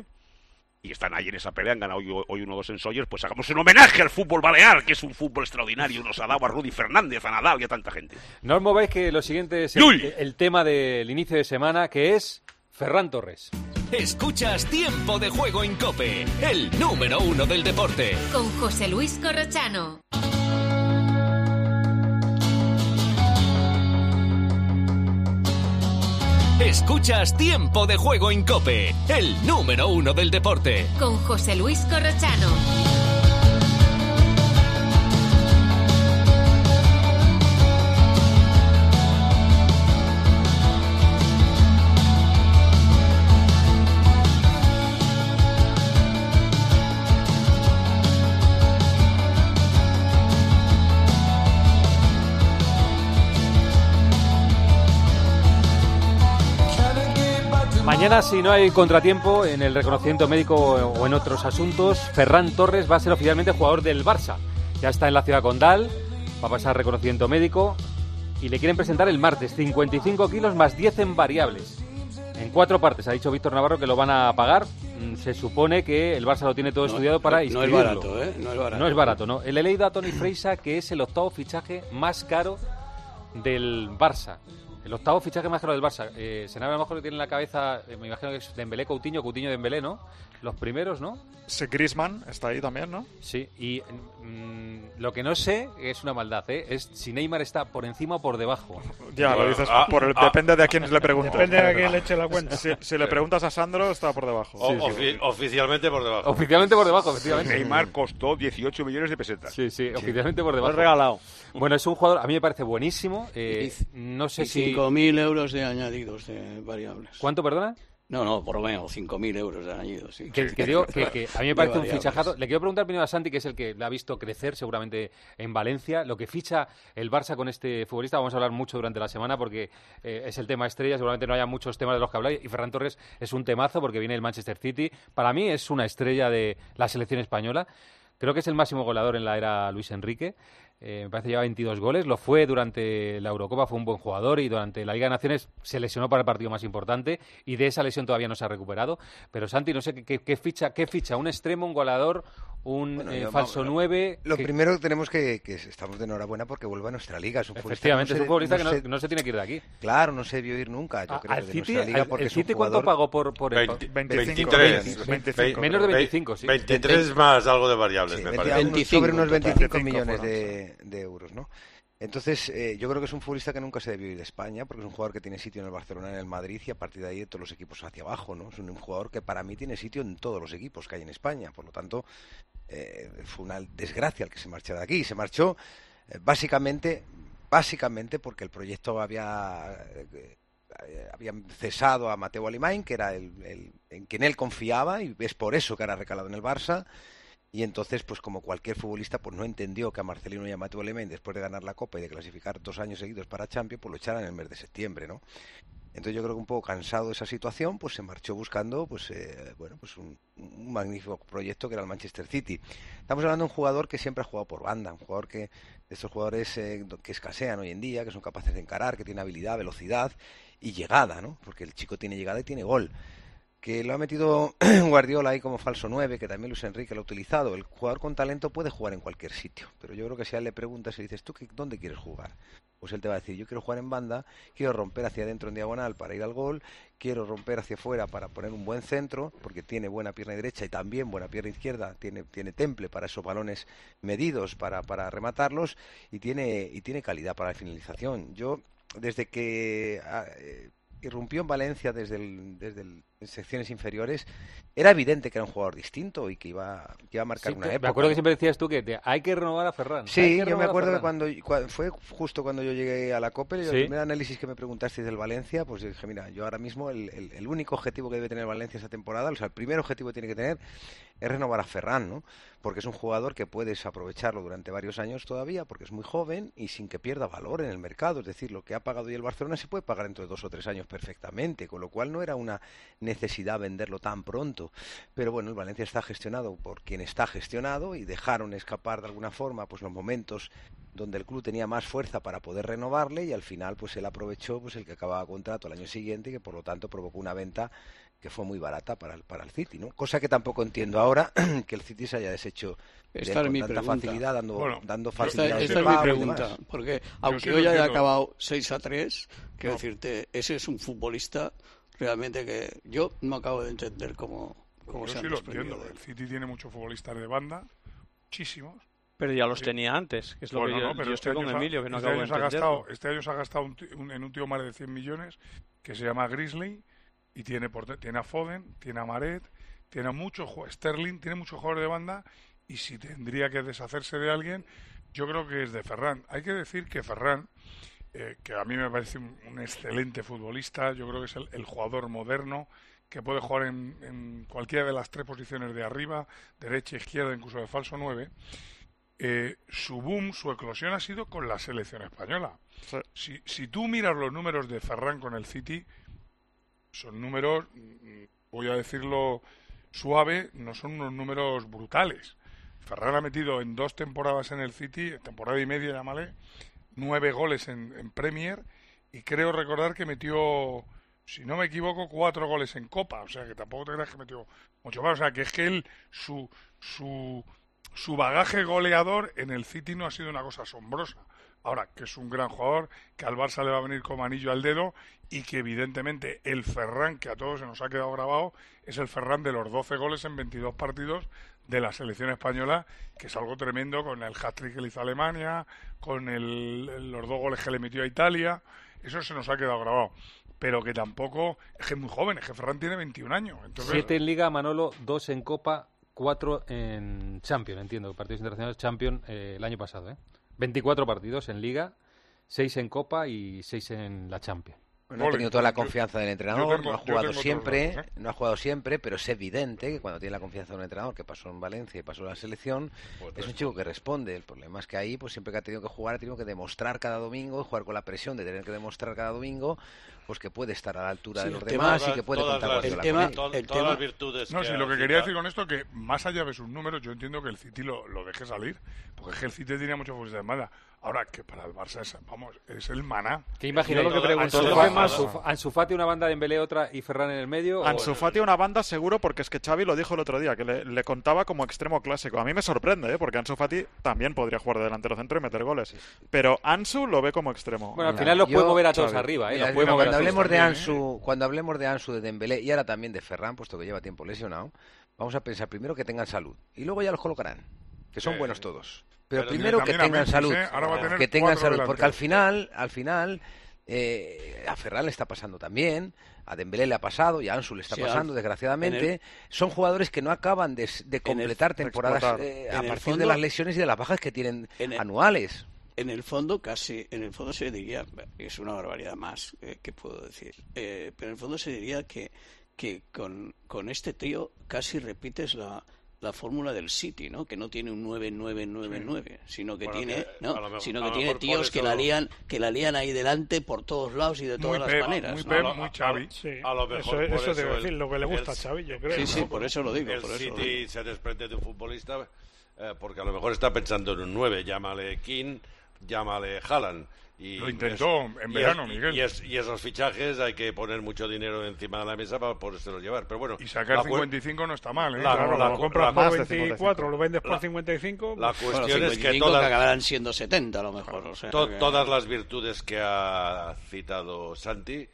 y están ahí en esa pelea, han ganado hoy, hoy uno o dos en Sawyer, pues hagamos un homenaje al fútbol balear, que es un fútbol extraordinario, nos ha dado a Rudy Fernández, a Nadal y a tanta gente. No os mováis, que lo siguiente es Llull. el, el tema del inicio de semana, que es Ferran Torres. Escuchas Tiempo de Juego en COPE, el número uno del deporte. Con José Luis Corrochano. Escuchas Tiempo de Juego en COPE, el número uno del deporte. Con José Luis Corrochano. Trying to get back to Mañana, si no hay contratiempo en el reconocimiento médico o en otros asuntos, Ferran Torres va a ser oficialmente jugador del Barça. Ya está en la ciudad condal, va a pasar reconocimiento médico y le quieren presentar el martes cincuenta y cinco kilos más diez en variables. En cuatro partes, ha dicho Víctor Navarro que lo van a pagar. Se supone que el Barça lo tiene todo No, estudiado para no, no es inscribirlo. barato, ¿eh? No es barato. No es barato, ¿no? Le he leído a Toni Freisa que es el octavo fichaje más caro del Barça. El octavo fichaje más caro del Barça. Eh, Senabra a lo mejor lo tiene en la cabeza, eh, me imagino que es Dembélé, Coutinho, Coutinho, Dembélé, ¿no? Los primeros, ¿no? Sí, Griezmann está ahí también, ¿no? Sí, y mm, lo que no sé, es una maldad, ¿eh? Es si Neymar está por encima o por debajo. Ya, bueno, lo dices, ah, por el, ah, depende de a quién le preguntes. Depende de a quién le eche la cuenta. Si, si le preguntas a Sandro, está por debajo. O- Sí, sí. ofi- oficialmente por debajo. Oficialmente por debajo, efectivamente. Neymar costó dieciocho millones de pesetas. Sí, sí, oficialmente por debajo. Lo he regalado. Bueno, es un jugador, a mí me parece buenísimo. Eh, no sé Y si... cinco mil euros de añadidos de variables. ¿Cuánto, perdona? No, no, por lo menos cinco mil euros de añadidos, sí. Que, que digo que, que a mí me De parece un variables. fichajazo. Le quiero preguntar primero a Santi, que es el que le ha visto crecer seguramente en Valencia. Lo que ficha el Barça con este futbolista, vamos a hablar mucho durante la semana porque eh, es el tema estrella. Seguramente no haya muchos temas de los que hablar. Y Ferran Torres es un temazo porque viene del Manchester City. Para mí es una estrella de la selección española. Creo que es el máximo goleador en la era Luis Enrique. Eh, me parece que lleva veintidós goles. Lo fue durante la Eurocopa, fue un buen jugador y durante la Liga de Naciones se lesionó para el partido más importante y de esa lesión todavía no se ha recuperado. Pero Santi, no sé qué, qué, qué ficha, qué ficha, un extremo, un goleador, un Bueno, eh, yo- falso vamos, nueve. Lo que- primero que tenemos que, que estamos de enhorabuena porque vuelve a nuestra liga. Es un futbolista que Efectivamente, no es se- un futbolista no que se- no, no se tiene que ir de aquí. Claro, no se vio ir nunca, yo A- creo, al de City, nuestra liga al- porque el es un City ¿cuánto jugador- pagó por, por el Veinte- veinticinco, veintitrés. veinticinco, Menos de veinticinco, sí. veintitrés más algo de variables, Sí, me metía parece. unos- sobre unos veinticinco veinticinco millones fueron, de, de euros, ¿no? Entonces, eh, yo creo que es un futbolista que nunca se debió ir de España, porque es un jugador que tiene sitio en el Barcelona, en el Madrid, y a partir de ahí todos los equipos hacia abajo, ¿no? Es un, un jugador que para mí tiene sitio en todos los equipos que hay en España, por lo tanto, eh, fue una desgracia el que se marchara de aquí. Se marchó eh, básicamente, básicamente porque el proyecto había... eh, habían cesado a Mateu Alemany, que era el, el en quien él confiaba, y es por eso que ahora ha recalado en el Barça. Y entonces, pues como cualquier futbolista, pues no entendió que a Marcelino y a Mateu Alemany, después de ganar la Copa y de clasificar dos años seguidos para Champions, pues lo echaran en el mes de septiembre, ¿no? Entonces yo creo que un poco cansado de esa situación, pues se marchó buscando, pues eh, bueno, pues un, un magnífico proyecto que era el Manchester City. Estamos hablando de un jugador que siempre ha jugado por banda, un jugador que de estos jugadores eh, que escasean hoy en día, que son capaces de encarar, que tiene habilidad, velocidad y llegada, ¿no? Porque el chico tiene llegada y tiene gol. Que lo ha metido Guardiola ahí como falso nueve, que también Luis Enrique lo ha utilizado. El jugador con talento puede jugar en cualquier sitio, pero yo creo que si a él le preguntas y le dices, ¿tú qué, dónde quieres jugar? Pues él te va a decir, yo quiero jugar en banda, quiero romper hacia adentro en diagonal para ir al gol, quiero romper hacia afuera para poner un buen centro, porque tiene buena pierna derecha y también buena pierna izquierda, tiene, tiene temple para esos balones medidos, para, para rematarlos, y tiene, y tiene calidad para la finalización. Yo, desde que... Eh, irrumpió en Valencia desde el, desde el, en secciones inferiores, era evidente que era un jugador distinto y que iba, que iba a marcar Sí, una te- época. me acuerdo que ¿no? siempre decías tú que te- hay que renovar a Ferran. hay Sí, que yo me renovar a acuerdo que Ferran. cuando, cua- fue justo cuando yo llegué a la Copa, y el Sí. primer análisis que me preguntasteis del Valencia, pues yo dije, mira, yo ahora mismo el, el- el único objetivo que debe tener Valencia esta temporada, o sea, el primer objetivo que tiene que tener es renovar a Ferran, ¿no? Porque es un jugador que puedes aprovecharlo durante varios años todavía, porque es muy joven y sin que pierda valor en el mercado. Es decir, lo que ha pagado hoy el Barcelona se puede pagar dentro de dos o tres años perfectamente, con lo cual no era una necesidad venderlo tan pronto. Pero bueno, el Valencia está gestionado por quien está gestionado y dejaron escapar de alguna forma pues los momentos donde el club tenía más fuerza para poder renovarle, y al final pues él aprovechó pues el que acababa contrato el año siguiente y que por lo tanto provocó una venta que fue muy barata para el, para el City, ¿no? Cosa que tampoco entiendo ahora, que el City se haya deshecho de Esta él es con mi tanta pregunta. facilidad, dando, Bueno, dando yo- facilidad Esta, de esta es mi pago y pregunta, demás. porque Yo aunque sí lo hoy haya entiendo. acabado seis a tres, quiero No. decirte, ese es un futbolista realmente que yo no acabo de entender cómo, cómo Yo se sí han lo desprendido entiendo. de El él. City tiene muchos futbolistas de banda, muchísimos. Pero ya los Sí. tenía antes, que es lo Bueno, que yo, no, pero yo este estoy con año se ha- Emilio, que no este acabo de año se ha entenderlo. gastado, Este año se ha gastado un ti- un- en un tío más de cien millones que se llama Grizzly y tiene, por de- tiene a Foden, tiene a Maret, tiene a muchos ju- Sterling, tiene muchos jugadores de banda, y si tendría que deshacerse de alguien, yo creo que es de Ferran. Hay que decir que Ferran, eh, que a mí me parece un, un excelente futbolista, yo creo que es el, el jugador moderno que puede jugar en, en cualquiera de las tres posiciones de arriba, derecha, izquierda, incluso de falso nueve. Eh, su boom, su eclosión ha sido con la selección española. Si, si tú miras los números de Ferran con el City, son números, voy a decirlo suave, no son unos números brutales. Ferran ha metido en dos temporadas en el City, temporada y media, llámale, nueve goles en, en Premier, y creo recordar que metió, si no me equivoco, cuatro goles en Copa, o sea que tampoco te creas que metió mucho más, o sea que es que él, su, su, su bagaje goleador en el City no ha sido una cosa asombrosa. Ahora, que es un gran jugador, que al Barça le va a venir como anillo al dedo, y que evidentemente el Ferran, que a todos se nos ha quedado grabado, es el Ferran de los doce goles en veintidós partidos de la selección española, que es algo tremendo, con el hat-trick que le hizo a Alemania, con el, los dos goles que le metió a Italia, eso se nos ha quedado grabado. Pero que tampoco, es que es muy joven, es que Ferran tiene veintiún años. Entonces... Siete en Liga, Manolo, dos en Copa, cuatro en Champions, entiendo, partidos internacionales Champions eh, el año pasado, ¿eh? veinticuatro partidos en Liga, seis en Copa y seis en la Champions. Bueno, no ha tenido toda la confianza del entrenador, tengo, no ha jugado siempre, datos, ¿eh? no ha jugado siempre, pero es evidente que cuando tiene la confianza de un entrenador, que pasó en Valencia y pasó en la selección, pues es un chico que responde. El problema es que ahí, pues siempre que ha tenido que jugar, ha tenido que demostrar cada domingo, jugar con la presión de tener que demostrar cada domingo, pues que puede estar a la altura sí, de los tema, demás y que puede contar las, con el tema, to, el todas tema. las virtudes. No, que sí, lo que cita... quería decir con esto que más allá de sus números, yo entiendo que el City lo, lo deje salir, porque es que el City tenía mucho futbolistas de manda. Ahora, que para el Barça es, vamos, es el maná. ¿Qué imagino lo que preguntó? Ansu, Ansu Fati una banda, Dembélé otra y Ferran en el medio. Ansu o... Fati una banda seguro, porque es que Xavi lo dijo el otro día, que le, le contaba como extremo clásico. A mí me sorprende, ¿eh? Porque Ansu Fati también podría jugar de delantero centro y meter goles. Pero Ansu lo ve como extremo. Bueno, al mira, final los puede mover a todos Xavi. arriba, ¿eh? Mira, los puede mira, mover cuando a hablemos de también, Ansu, ¿eh? cuando hablemos de Ansu, de Dembélé y ahora también de Ferran, puesto que lleva tiempo lesionado, vamos a pensar primero que tengan salud y luego ya los colocarán, que son Sí. buenos todos. Pero, Pero primero que también a tengan Memphis, salud, ¿eh? Ahora va a tener que tengan cuatro salud, porque al delanteros. final, al final, eh, a Ferran le está pasando también, a Dembélé le ha pasado y a Ansu le está Sí, pasando, al- desgraciadamente. el- Son jugadores que no acaban de, de completar temporadas eh, a En el partir fondo- de las lesiones y de las bajas que tienen en el- anuales. En el fondo casi, en el fondo se diría, es una barbaridad más eh, que puedo decir, eh, pero en el fondo se diría que, que con, con este tío casi repites la, la fórmula del City, ¿no? Que no tiene un nueve nueve nueve nueve, sino que Bueno, tiene, que ¿no? a lo mejor- sino a que lo tiene mejor por tíos que eso- la lían, que la lían ahí delante por todos lados y de todas Muy las Pep, maneras. muy ¿no? Pep, A lo- muy a- Xavi. Sí, A lo mejor eso, por eso eso debe el- decir, lo que le gusta el- a Xavi, yo creo. Sí, ¿no? sí, por eso lo digo. El por eso lo City digo. se desprende de un futbolista eh, porque a lo mejor está pensando en un nueve, llámale King, llámale Haaland. Y Lo intentó es- en y verano, es- Miguel. Y, es- y esos fichajes hay que poner mucho dinero encima de la mesa para podérselos llevar. Pero bueno, Y sacar la cu- cincuenta y cinco no está mal, ¿eh? la- Claro, la- lo compras la- por más de veinticuatro, lo vendes por La- cincuenta y cinco. La pues, cuestión Bueno, es que cincuenta y cinco todas, que acabarán siendo setenta a lo mejor. O sea, to- que- todas las virtudes que ha citado Santi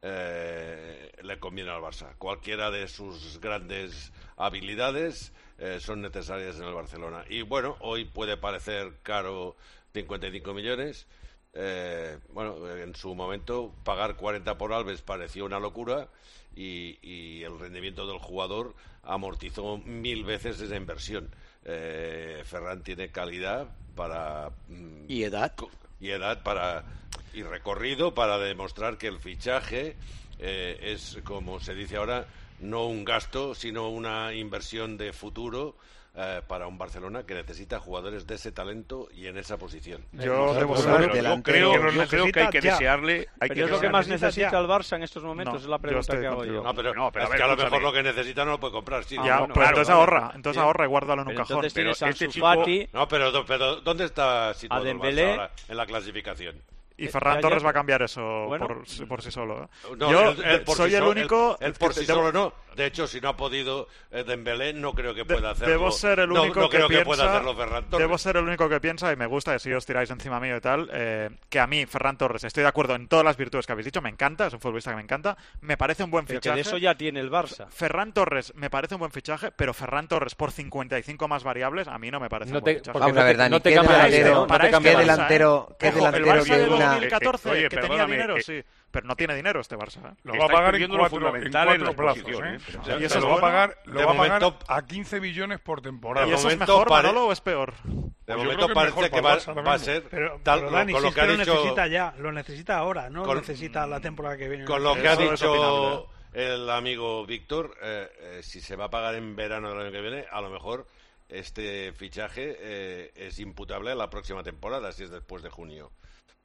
eh, le conviene al Barça. Cualquiera de sus grandes habilidades eh, son necesarias en el Barcelona. Y bueno, hoy puede parecer caro cincuenta y cinco millones. Eh, bueno, en su momento pagar cuarenta por Alves pareció una locura y, y el rendimiento del jugador amortizó mil veces esa inversión. Eh, Ferran tiene calidad para mm, Y edad. y edad para y recorrido para demostrar que el fichaje eh, es, como se dice ahora, no un gasto, sino una inversión de futuro eh, para un Barcelona que necesita jugadores de ese talento y en esa posición. Yo debo Pero ser yo creo, que los yo creo que hay necesita que ya. desearle. Hay Pero que es lo que más desearle. necesita el Barça en estos momentos? No, es la yo pregunta estoy que hago contigo. yo. No, pero, No, pero a es ver, que a lo escúchame. mejor lo que necesita no lo puede comprar. Sí, ya, no, pero claro, entonces vale. ahorra, entonces ahorra y guárdalo en un Pero cajón. entonces tienes Pero a este Ansu chico- Fati, No, pero, pero ¿dónde está situado A el Barça Dembélé. ahora en la clasificación? Y Eh, Ferran ya, ya. Torres va a cambiar eso Bueno. por, por sí solo. ¿eh? No, Yo él- él por soy sí el solo- único... Él, él por sí debo- solo no. De hecho, si no ha podido eh, Dembélé, no creo que pueda de- hacerlo. Debo ser el No- único no, que creo piensa... que pueda hacerlo Ferran Torres. Debo ser el único que piensa, y me gusta, que si os tiráis encima mío y tal, eh, que a mí, Ferran Torres, estoy de acuerdo en todas las virtudes que habéis dicho, me encanta, es un futbolista que me encanta, me parece un buen pero que fichaje. de eso ya tiene el Barça. Ferran Torres me parece un buen fichaje, pero Ferran Torres por cincuenta y cinco más variables, a mí no me parece No un buen te- fichaje. porque Vamos no a ver, te- Dani, no te ¿qué cambia la delantero, historia, no te Para cambia ¿qué la historia, delantero, qué Ojo, el delantero Barça de de una... dos mil catorce, Oye, que tenía perdóname, dinero, eh, sí, pero no tiene dinero este Barça. ¿eh? Lo Que va a estáis pagar en perdiendo lo cuatro, en fundamental en cuatro la plazos, exposición, ¿eh? ¿eh? O sea, Y eso se es lo va a bueno. pagar, lo De va a pagar momento- a quince billones por temporada. ¿Y De eso es momento mejor, pare- Manolo, o es peor? De Pues yo momento creo que parece mejor que para va, el Barça ahora va a mismo. ser Pero, tal pero lo- Dani, con si lo es que que ha lo dicho necesita ya, lo necesita ahora, no con- lo necesita la temporada que viene. con lo que ha Eso es dicho opinable. el amigo Víctor, eh, eh, si se va a pagar en verano del año que viene, a lo mejor este fichaje eh, es imputable a la próxima temporada, si es después de junio.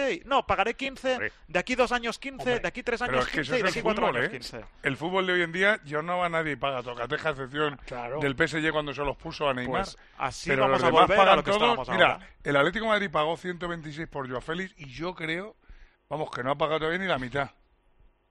veinte y... No, pagaré quince, Hombre. de aquí dos años quince, Hombre. de aquí tres años es que quince y de aquí cuatro fútbol, años ¿eh? quince. El fútbol de hoy en día ya no va nadie y paga tocateja, a excepción claro. del P S G cuando se los puso a Neymar. Pues así pero vamos los a demás volver pagan a lo que todos. estábamos Mira, ahora. el Atlético de Madrid pagó ciento veintiséis por Joao Félix y yo creo, vamos, que no ha pagado todavía ni la mitad.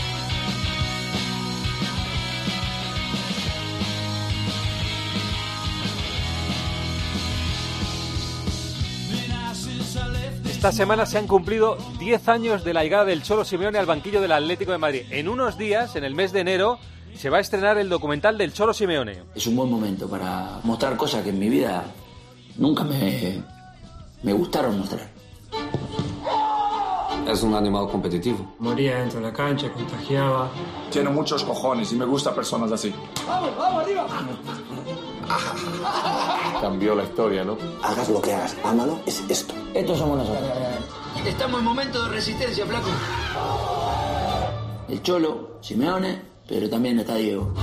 Esta semana se han cumplido diez años de la llegada del Cholo Simeone al banquillo del Atlético de Madrid. En unos días, en el mes de enero, se va a estrenar el documental del Cholo Simeone. Es un buen momento para mostrar cosas que en mi vida nunca me, me gustaron mostrar. Es un animal competitivo. Moría dentro de la cancha, contagiaba. Tiene muchos cojones y me gusta personas así. ¡Vamos, vamos, arriba! Cambió la historia, ¿no? Hagas lo que hagas, ámalo, es esto. Estos somos nosotros. Estamos en momento de resistencia, flaco. El Cholo, Simeone, pero también está Diego.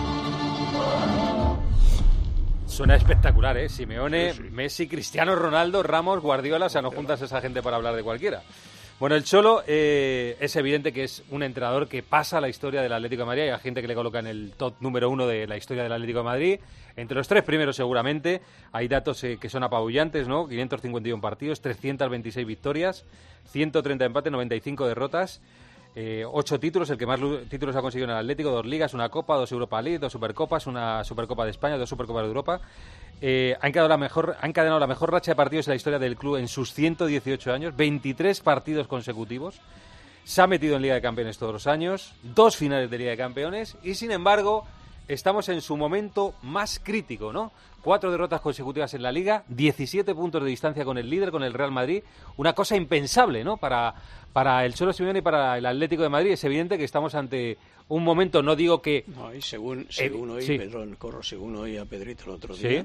Suena espectacular, ¿eh? Simeone, sí, sí. Messi, Cristiano Ronaldo, Ramos, Guardiola, o sea, no juntas a esa gente para hablar de cualquiera. Bueno, el Cholo eh, es evidente que es un entrenador que pasa la historia del Atlético de Madrid. Hay gente que le coloca en el top número uno de la historia del Atlético de Madrid. Entre los tres primeros seguramente. Hay datos eh, que son apabullantes, ¿no? quinientos cincuenta y uno partidos, trescientas veintiséis victorias, ciento treinta empates, noventa y cinco derrotas. Eh, ocho títulos, el que más títulos ha conseguido en el Atlético, dos ligas, una Copa, dos Europa League, dos Supercopas, una Supercopa de España, dos Supercopas de Europa. Eh, han, la mejor, han encadenado la mejor racha de partidos en la historia del club en sus ciento dieciocho años, veintitrés partidos consecutivos. Se ha metido en Liga de Campeones todos los años, dos finales de Liga de Campeones y, sin embargo, estamos en su momento más crítico, ¿no? Cuatro derrotas consecutivas en la Liga, diecisiete puntos de distancia con el líder, con el Real Madrid. Una cosa impensable, ¿no? Para, para el Cholo Simeone y para el Atlético de Madrid. Es evidente que estamos ante un momento, no digo que... No, y según, según, eh, hoy, sí. perdón, corro, según hoy a Pedrito el otro ¿Sí? día,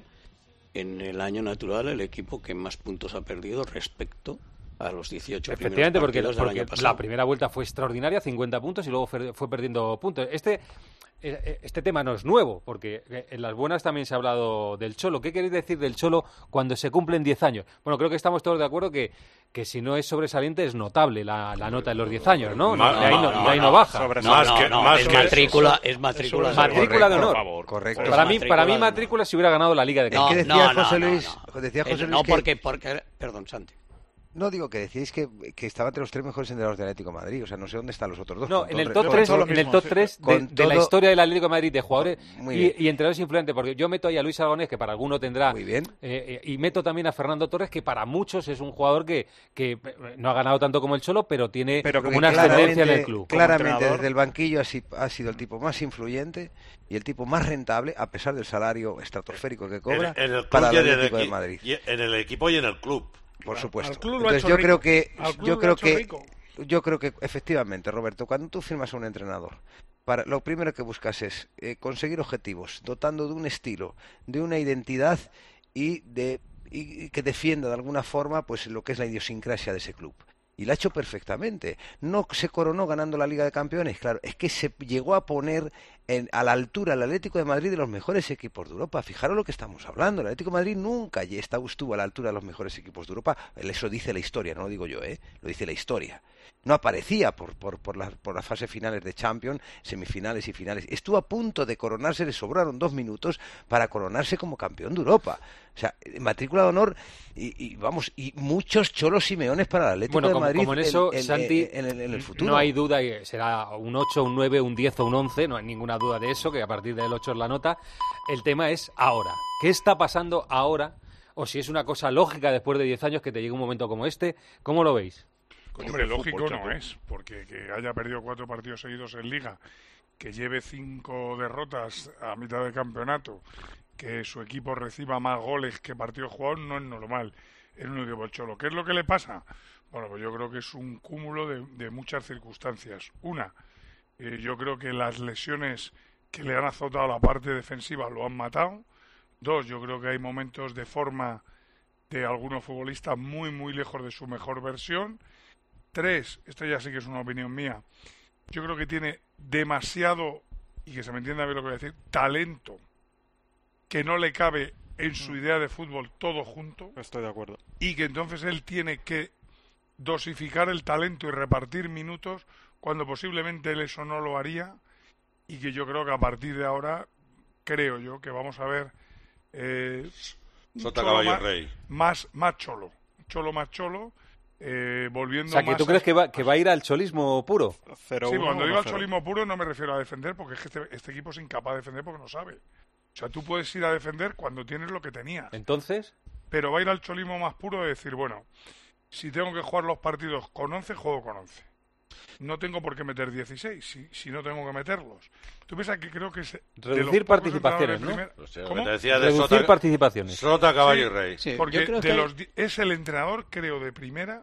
en el año natural el equipo que más puntos ha perdido respecto a los dieciocho Efectivamente, primeros porque, partidos porque del año pasado. la primera vuelta fue extraordinaria, cincuenta puntos, y luego fue, fue perdiendo puntos. Este... Este tema no es nuevo, porque en las buenas también se ha hablado del Cholo. ¿Qué queréis decir del Cholo cuando se cumplen diez años? Bueno, creo que estamos todos de acuerdo que, que si no es sobresaliente es notable la, la nota en los diez años, ¿no? Ma, de ahí no, no, de ahí no, no baja. No, más que, no, más es que matrícula, eso. es matrícula, es matrícula de honor. Por favor, correcto. Para mí, para mí matrícula si hubiera ganado la Liga de ¿Qué Campeones. decía no, José no, Luis? no. Decía José Eh, Luis no, que... porque, porque... Perdón, Santi. No, digo que decíais que, que estaba entre los tres mejores entrenadores del Atlético de Madrid. O sea, no sé dónde están los otros dos. No, en el top tres, en el top tres de, de la historia del Atlético de Madrid, de jugadores y, y entrenadores influentes, porque yo meto ahí a Luis Aragonés, que para alguno tendrá... Muy bien. Eh, y meto también a Fernando Torres, que para muchos es un jugador que, que no ha ganado tanto como el Cholo, pero tiene pero una ascendencia en el club. Claramente, desde el banquillo ha, ha sido el tipo más influyente y el tipo más rentable, a pesar del salario estratosférico que cobra, en, en el para el y en Atlético el, de Madrid. Y en el equipo y en el club. Por supuesto. Al club lo Entonces ha hecho yo rico. creo que Al club yo lo creo ha hecho que rico. yo creo que efectivamente, Roberto, cuando tú firmas a un entrenador, para lo primero que buscas es eh, conseguir objetivos, dotando de un estilo, de una identidad y de y, y que defienda de alguna forma pues lo que es la idiosincrasia de ese club. Y lo ha hecho perfectamente. No se coronó ganando la Liga de Campeones, claro, es que se llegó a poner en, a la altura el Atlético de Madrid de los mejores equipos de Europa. Fijaros lo que estamos hablando. El Atlético de Madrid nunca estuvo a la altura de los mejores equipos de Europa. Eso dice la historia, no lo digo yo, ¿eh? Lo dice la historia. No aparecía por, por, por, la, por las fases finales de Champions, semifinales y finales. Estuvo a punto de coronarse, le sobraron dos minutos para coronarse como campeón de Europa. O sea, matrícula de honor y, y vamos, y muchos Cholos Simeones para el Atlético bueno, de como, Madrid como en eso, en, en, Santi, en, en, en el futuro. No hay duda, y será un ocho, un nueve, un diez o un once, no hay ninguna duda de eso, que a partir del ocho es la nota. El tema es ahora. ¿Qué está pasando ahora? O si es una cosa lógica después de diez años que te llegue un momento como este, ¿cómo lo veis? Hombre, lógico no es, porque que haya perdido cuatro partidos seguidos en Liga, que lleve cinco derrotas a mitad del campeonato, que su equipo reciba más goles que partidos jugados, no es normal en un equipo Cholo. ¿Qué es lo que le pasa? Bueno, pues yo creo que es un cúmulo de, de muchas circunstancias. Una, eh, yo creo que las lesiones que le han azotado la parte defensiva lo han matado. Dos, yo creo que hay momentos de forma de algunos futbolistas muy, muy lejos de su mejor versión. Tres, esto ya sí que es una opinión mía, yo creo que tiene demasiado, y que se me entienda bien lo que voy a decir, talento que no le cabe en su idea de fútbol todo junto. Estoy de acuerdo. Y que entonces él tiene que dosificar el talento y repartir minutos cuando posiblemente él eso no lo haría, y que yo creo que a partir de ahora, creo yo, que vamos a ver eh, Sota caballo más, rey. Más, más cholo, cholo más cholo. Eh, volviendo o sea, que más tú crees a... que, va, que va a ir al cholismo puro. Cero, sí, uno, cuando digo al cholismo puro no me refiero a defender, porque es que este, este equipo es incapaz de defender porque no sabe. O sea, tú puedes ir a defender cuando tienes lo que tenías. ¿Entonces? Pero va a ir al cholismo más puro de decir, bueno, si tengo que jugar los partidos con once, juego con once. No tengo por qué meter dieciséis, si, si no tengo que meterlos. Tú piensas que creo que es... Reducir participaciones, ¿no? Primer... O sea, ¿Cómo? Te decía de Reducir Sota, participaciones. Sota, caballo sí, y rey. Sí, porque de que... los, es el entrenador, creo, de primera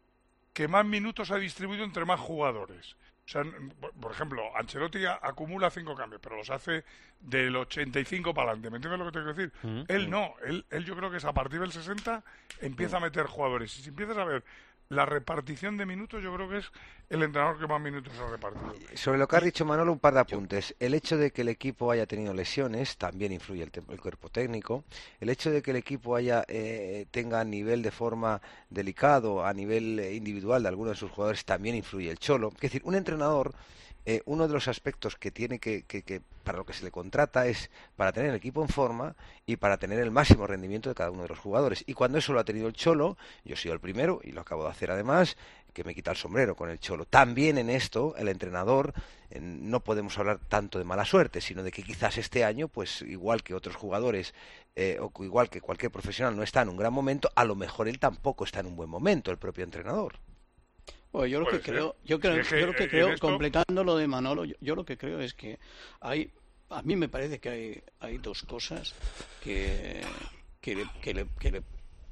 que más minutos ha distribuido entre más jugadores. O sea, por ejemplo, Ancelotti acumula cinco cambios, pero los hace del ochenta y cinco para adelante. ¿Me entiendes lo que te quiero decir? Mm-hmm. Él no. Él, él yo creo que es a partir del sesenta empieza mm. a meter jugadores. Y si empiezas a ver la repartición de minutos, yo creo que es el entrenador que más minutos ha repartido. Sobre lo que has dicho, Manolo, un par de apuntes. El hecho de que el equipo haya tenido lesiones también influye el, el cuerpo técnico. El hecho de que el equipo haya eh, tenga nivel de forma delicado a nivel eh, individual de algunos de sus jugadores también influye el Cholo. Es decir, un entrenador, eh, uno de los aspectos que tiene que, que, que para lo que se le contrata es para tener el equipo en forma y para tener el máximo rendimiento de cada uno de los jugadores. Y cuando eso lo ha tenido el Cholo, yo he sido el primero, y lo acabo de hacer además, que me quita el sombrero con el Cholo. También en esto, el entrenador, eh, no podemos hablar tanto de mala suerte, sino de que quizás este año, pues igual que otros jugadores, eh, o igual que cualquier profesional no está en un gran momento, a lo mejor él tampoco está en un buen momento, el propio entrenador. Bueno, yo lo que creo, yo creo, yo lo que creo, completando lo de Manolo, yo, yo lo que creo es que hay, a mí me parece que hay, hay dos cosas que, que le, que le, que le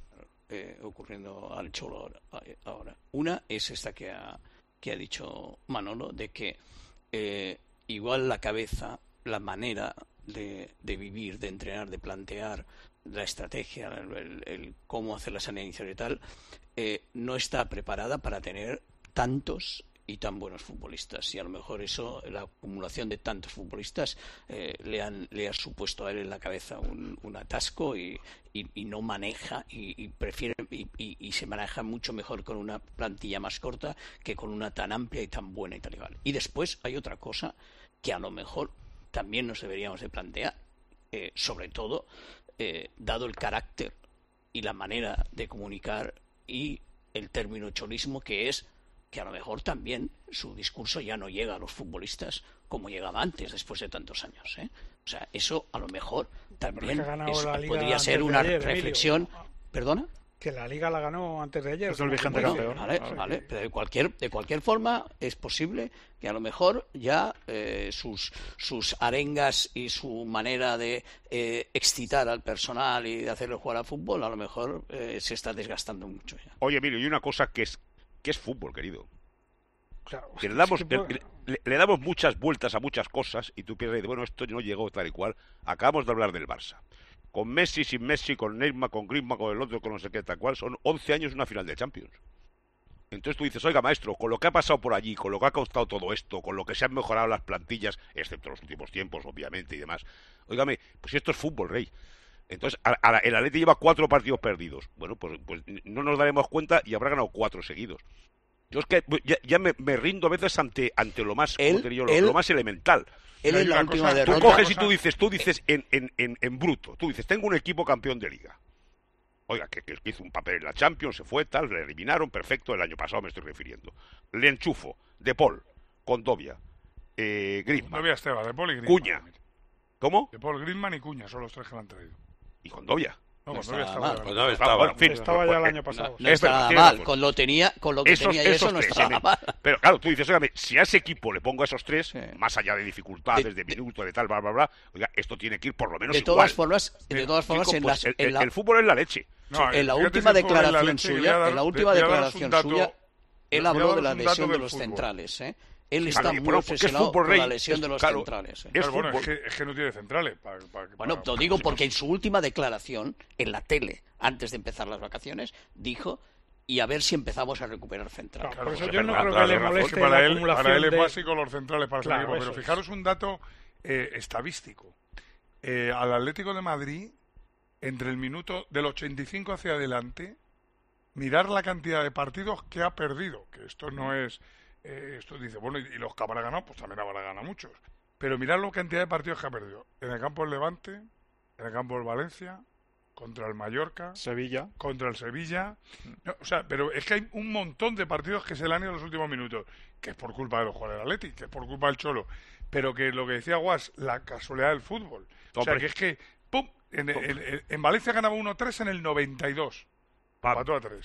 eh, ocurriendo al Cholo ahora, ahora. Una es esta que ha, que ha dicho Manolo, de que eh, igual la cabeza, la manera de, de vivir, de entrenar, de plantear la estrategia, el, el, el cómo hacer las alineaciones y tal, eh, no está preparada para tener tantos y tan buenos futbolistas, y a lo mejor eso, la acumulación de tantos futbolistas eh, le han le ha supuesto a él en la cabeza un, un atasco y, y, y no maneja y, y prefiere y, y, y se maneja mucho mejor con una plantilla más corta que con una tan amplia y tan buena y tal y tal. Y después hay otra cosa que a lo mejor también nos deberíamos de plantear, eh, sobre todo eh, dado el carácter y la manera de comunicar y el término cholismo, que es que a lo mejor también su discurso ya no llega a los futbolistas como llegaba antes, después de tantos años, ¿eh? O sea, eso a lo mejor también es, podría ser una ayer, reflexión. Emilio. ¿Perdona? Que la Liga la ganó antes de ayer. Es el vigente campeón. Vale, vale, pero de cualquier, de cualquier forma es posible que a lo mejor ya eh, sus, sus arengas y su manera de eh, excitar al personal y de hacerlo jugar al fútbol a lo mejor eh, se está desgastando mucho ya. Oye, Emilio, y una cosa que es que es fútbol, querido. Claro, que le damos, es que le, le, le damos muchas vueltas a muchas cosas y tú piensas, bueno, esto no llegó tal y cual. Acabamos de hablar del Barça. Con Messi, sin Messi, con Neymar, con Griezmann, con el otro, con no sé qué, tal cual. Son once años una final de Champions. Entonces tú dices, oiga, maestro, con lo que ha pasado por allí, con lo que ha costado todo esto, con lo que se han mejorado las plantillas, excepto los últimos tiempos, obviamente, y demás. Óigame, pues esto es fútbol, rey. Entonces, a, a, el Atleti lleva cuatro partidos perdidos. Bueno, pues, pues no nos daremos cuenta y habrá ganado cuatro seguidos. Yo es que ya, ya me, me rindo a veces ante ante lo más, él, yo, lo, él, lo más elemental. Él es la última derrota. Tú coges y tú dices, tú dices en, en, en, en bruto, tú dices, tengo un equipo campeón de liga. Oiga, que, que hizo un papel en la Champions, se fue tal, le eliminaron, perfecto, el año pasado me estoy refiriendo. Le enchufo, De Paul, Condovia, eh, Griezmann, Condovia Esteba, De Paul y Griezmann. Cuña. ¿Cómo? De Paul, Griezmann y Cuña son los tres que le han traído. ¿Y Condovia? No, no Condovia estaba, estaba, Condovia estaba, bueno, en fin, pues, estaba pues, ya el pues, año pasado. No, no estaba mal, con lo, tenía, con lo que esos, tenía y eso no estaba tienen. mal. Pero claro, tú dices, óigame, si a ese equipo le pongo a esos tres, sí. más allá de dificultades, de, de minutos, de tal, bla, bla, bla, oiga, esto tiene que ir por lo menos de igual. Todas formas, de todas formas, Chico, en, pues las, el, en la, el fútbol es la leche. No, en la última declaración suya, en la última declaración suya, él habló de la lesión de los centrales, ¿eh? Él sí, está muy bueno, obsesionado fútbol, con la lesión es, de los claro, centrales. ¿eh? Es, bueno, es, que, es que no tiene centrales. Para, para, bueno, para, te lo digo porque en su última declaración, en la tele, antes de empezar las vacaciones, dijo, y a ver si empezamos a recuperar centrales. Claro, por eso yo no creo que le moleste para la él, acumulación para él es de... básico los centrales para claro, el equipo. Pero fijaros un dato eh, estadístico. Eh, al Atlético de Madrid, entre el minuto del ochenta y cinco hacia adelante, mirar la cantidad de partidos que ha perdido, que esto no es... Eh, esto dice, bueno, y, y los que habrá ganado, pues también habrá ganado muchos. Pero mirad la cantidad de partidos que ha perdido. En el campo del Levante, en el campo del Valencia, contra el Mallorca, Sevilla, contra el Sevilla. No, o sea, pero es que hay un montón de partidos que se le han ido en los últimos minutos, que es por culpa de los jugadores del Atleti, que es por culpa del Cholo. Pero que lo que decía Guas, la casualidad del fútbol. O sea, que es que, ¡pum! En, en, en, en Valencia ganaba uno tres en el noventa y dos. Empató a tres.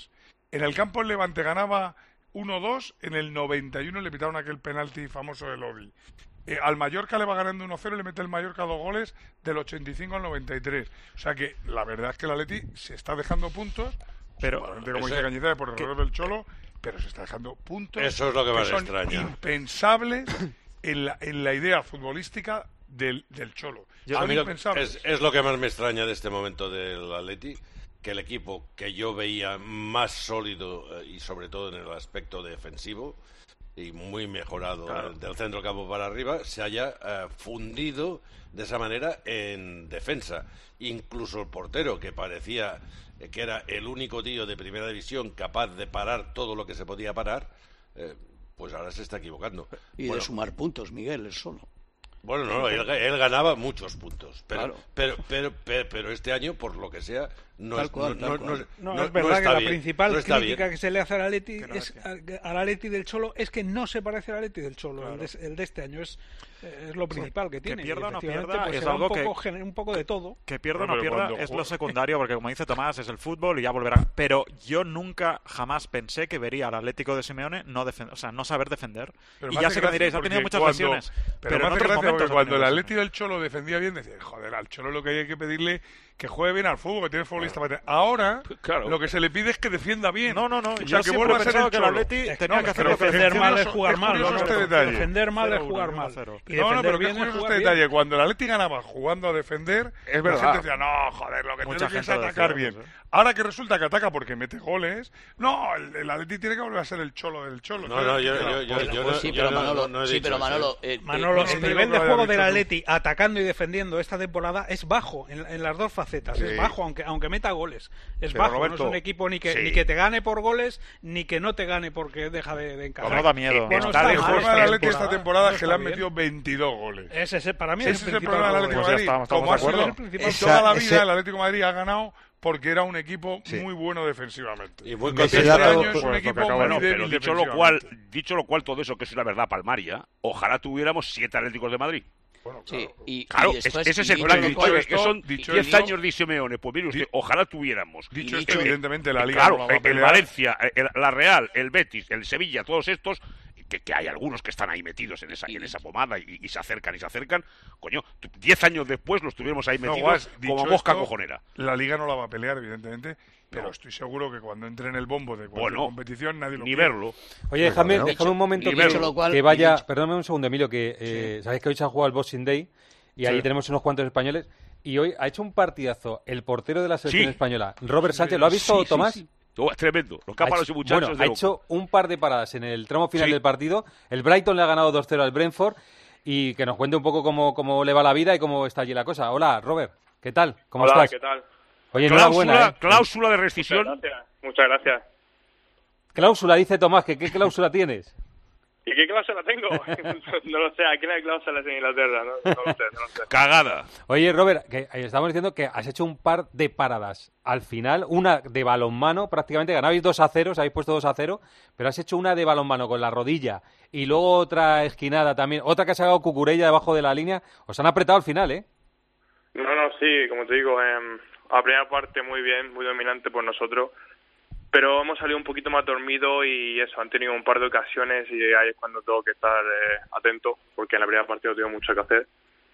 En el campo el Levante ganaba uno dos, en el noventa y uno le pitaron aquel penalti famoso de Lodi. Eh, al Mallorca le va ganando uno cero y le mete el Mallorca dos goles del ochenta y cinco al noventa y tres. O sea que la verdad es que el Atleti se está dejando puntos, pero como dice Cañizares, por error del Cholo, pero se está dejando puntos. Eso es lo que más son extraña. Impensables en la, en la idea futbolística del, del Cholo. Yo, a mí lo, es, es lo que más me extraña de este momento del Atleti, que el equipo que yo veía más sólido eh, y sobre todo en el aspecto defensivo y muy mejorado claro. del centro campo para arriba, se haya eh, fundido de esa manera en defensa. Incluso el portero, que parecía eh, que era el único tío de primera división capaz de parar todo lo que se podía parar, eh, pues ahora se está equivocando. Y bueno, de sumar puntos, Miguel, él solo. Bueno, no, él, él ganaba muchos puntos, pero, claro. pero, pero, pero, pero este año, por lo que sea, no tal es, cual, no, tal no, cual. no, no, no es verdad no que la bien, principal no crítica bien. que se le hace al Atleti no es, es al Atleti del Cholo es que no se parece al Atleti del Cholo, claro. el, de, el de este año es, es lo principal que tiene. Que pierda o no pierda pierda pues es será algo un poco, que gener, un poco de todo. Que pierda o no, no pierda es juega... lo secundario, porque como dice Tomás, es el fútbol y ya volverá. Pero yo nunca jamás pensé que vería al Atlético de Simeone no defender, o sea, no saber defender. Pero y ya sé que me diréis, ha tenido muchas cuando, lesiones, pero, pero en otros momentos cuando el Atleti del Cholo defendía bien, decía, joder, al Cholo lo que hay que pedirle que juegue bien al fútbol, que tiene futbolista. Claro. Ahora, claro. lo que se le pide es que defienda bien. No, no, no. O sea, yo que siempre vuelva he a ser pensado el que el Cholo. Atleti tenía no, que hacer defender mal es jugar mal. No, no, este detalle. Defender mal es jugar mal. Y no, no, pero qué curioso este detalle. Cuando el Atleti ganaba jugando a defender, es verdad. la gente decía, no, joder, lo que Mucha tiene que es atacar bien. Eso. Ahora que resulta que ataca porque mete goles, no, el, el Atleti tiene que volver a ser el Cholo del Cholo. No, no, yo, yo, yo, yo, yo sí, pero Manolo, no, no sí, pero Manolo, eh, Manolo, eh, el nivel de juego del Atleti atacando y defendiendo esta temporada es bajo en, en las dos facetas, sí. es bajo, aunque aunque meta goles, es pero bajo, Roberto, no es un equipo ni que sí. ni que te gane por goles ni que no te gane porque deja de, de encajar. No da miedo. Bueno, está el problema del Atleti esta temporada es que le han metido veintidós goles. Ese, ese para mí ese es el, el problema del Atlético de Madrid. Pues estamos, estamos Como ha sido esa, toda la vida ese... el Atlético de Madrid ha ganado porque era un equipo sí. muy bueno defensivamente. Y muy este dato, año es un pues, equipo muy bueno, débil pero dicho lo cual, dicho lo cual, todo eso que es una verdad palmaria, ojalá tuviéramos siete Atléticos de Madrid. Bueno, claro, sí, y, claro y después, ese es el plan que coge, que son diez años de Simeone. Pues mire usted, ojalá tuviéramos. Dicho esto, evidentemente la Liga claro, no va a pelear. el Valencia, el, la Real, el Betis, el Sevilla, todos estos, que, que hay algunos que están ahí metidos en esa, en esa pomada y, y se acercan y se acercan. Coño, diez años después los tuviéramos ahí metidos no, guas, como mosca esto, cojonera. La Liga no la va a pelear, evidentemente. Pero no. estoy seguro que cuando entre en el bombo de cualquier bueno, competición nadie lo ni quiere. verlo. Oye, déjame, no, déjame un momento que, lo cual, que vaya... dicho. Perdóname un segundo, Emilio, que eh, sí. sabéis que hoy se ha jugado el Boxing Day y sí. ahí tenemos unos cuantos españoles y hoy ha hecho un partidazo el portero de la selección sí. española, Robert Sánchez. ¿Lo ha visto, sí, Tomás? Sí, sí. Oh, es tremendo. Los capas y muchachos. Bueno, ha de hecho un par de paradas en el tramo final sí. del partido. El Brighton le ha ganado dos cero al Brentford y que nos cuente un poco cómo, cómo le va la vida y cómo está allí la cosa. Hola, Robert. ¿Qué tal? ¿Cómo Hola, estás? ¿qué tal? Oye, cláusula, enhorabuena, ¿eh? Cláusula de rescisión. Muchas gracias. Muchas gracias. Cláusula, dice Tomás, que ¿qué cláusula tienes? ¿Y qué cláusula tengo? No lo sé, aquí no hay cláusulas en Inglaterra, no, no lo sé, no lo sé. Cagada. Oye, Robert, que estamos diciendo que has hecho un par de paradas. Al final, una de balonmano, prácticamente ganabais dos a cero, os habéis puesto dos a cero, pero has hecho una de balonmano con la rodilla y luego otra esquinada también, otra que ha sacado Cucurella debajo de la línea. Os han apretado al final, ¿eh? No, no, sí, como te digo, eh, a la primera parte muy bien, muy dominante por nosotros. Pero hemos salido un poquito más dormidos y eso, han tenido un par de ocasiones y ahí es cuando tengo que estar eh, atento, porque en la primera partida tengo mucho que hacer.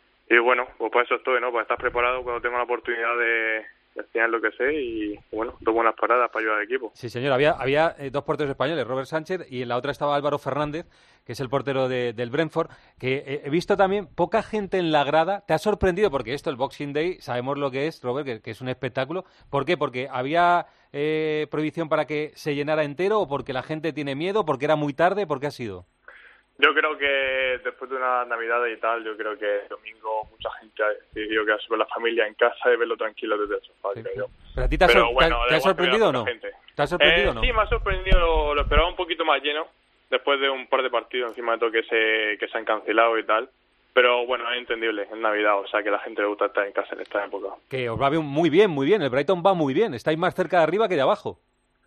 Y bueno, pues por eso estoy, ¿no? Para estar preparado cuando tengo la oportunidad de, de enseñar lo que sé y, bueno, dos buenas paradas para ayudar al equipo. Sí, señor, había, había eh, dos porteros españoles, Robert Sánchez y en la otra estaba Álvaro Fernández, que es el portero de, del Brentford, que eh, he visto también poca gente en la grada. ¿Te ha sorprendido? Porque esto, el Boxing Day, sabemos lo que es, Robert, que, que es un espectáculo. ¿Por qué? Porque había... Eh, prohibición para que se llenara entero o porque la gente tiene miedo, porque era muy tarde, ¿por qué ha sido? Yo creo que después de una Navidad y tal, yo creo que el domingo mucha gente ha decidido quedarse con la familia en casa y verlo tranquilo desde el sofá, sí, creo yo. ¿Pero a ti te ha, Pero, sor bueno, te, te ha sorprendido o no? Gente. ¿Te ha sorprendido o eh, no? Sí, me ha sorprendido, lo, lo esperaba un poquito más lleno después de un par de partidos encima de todo que se, que se han cancelado y tal. Pero bueno, es entendible, es Navidad, o sea que a la gente le gusta estar en casa en esta época. Que os va muy bien, muy bien, el Brighton va muy bien, estáis más cerca de arriba que de abajo.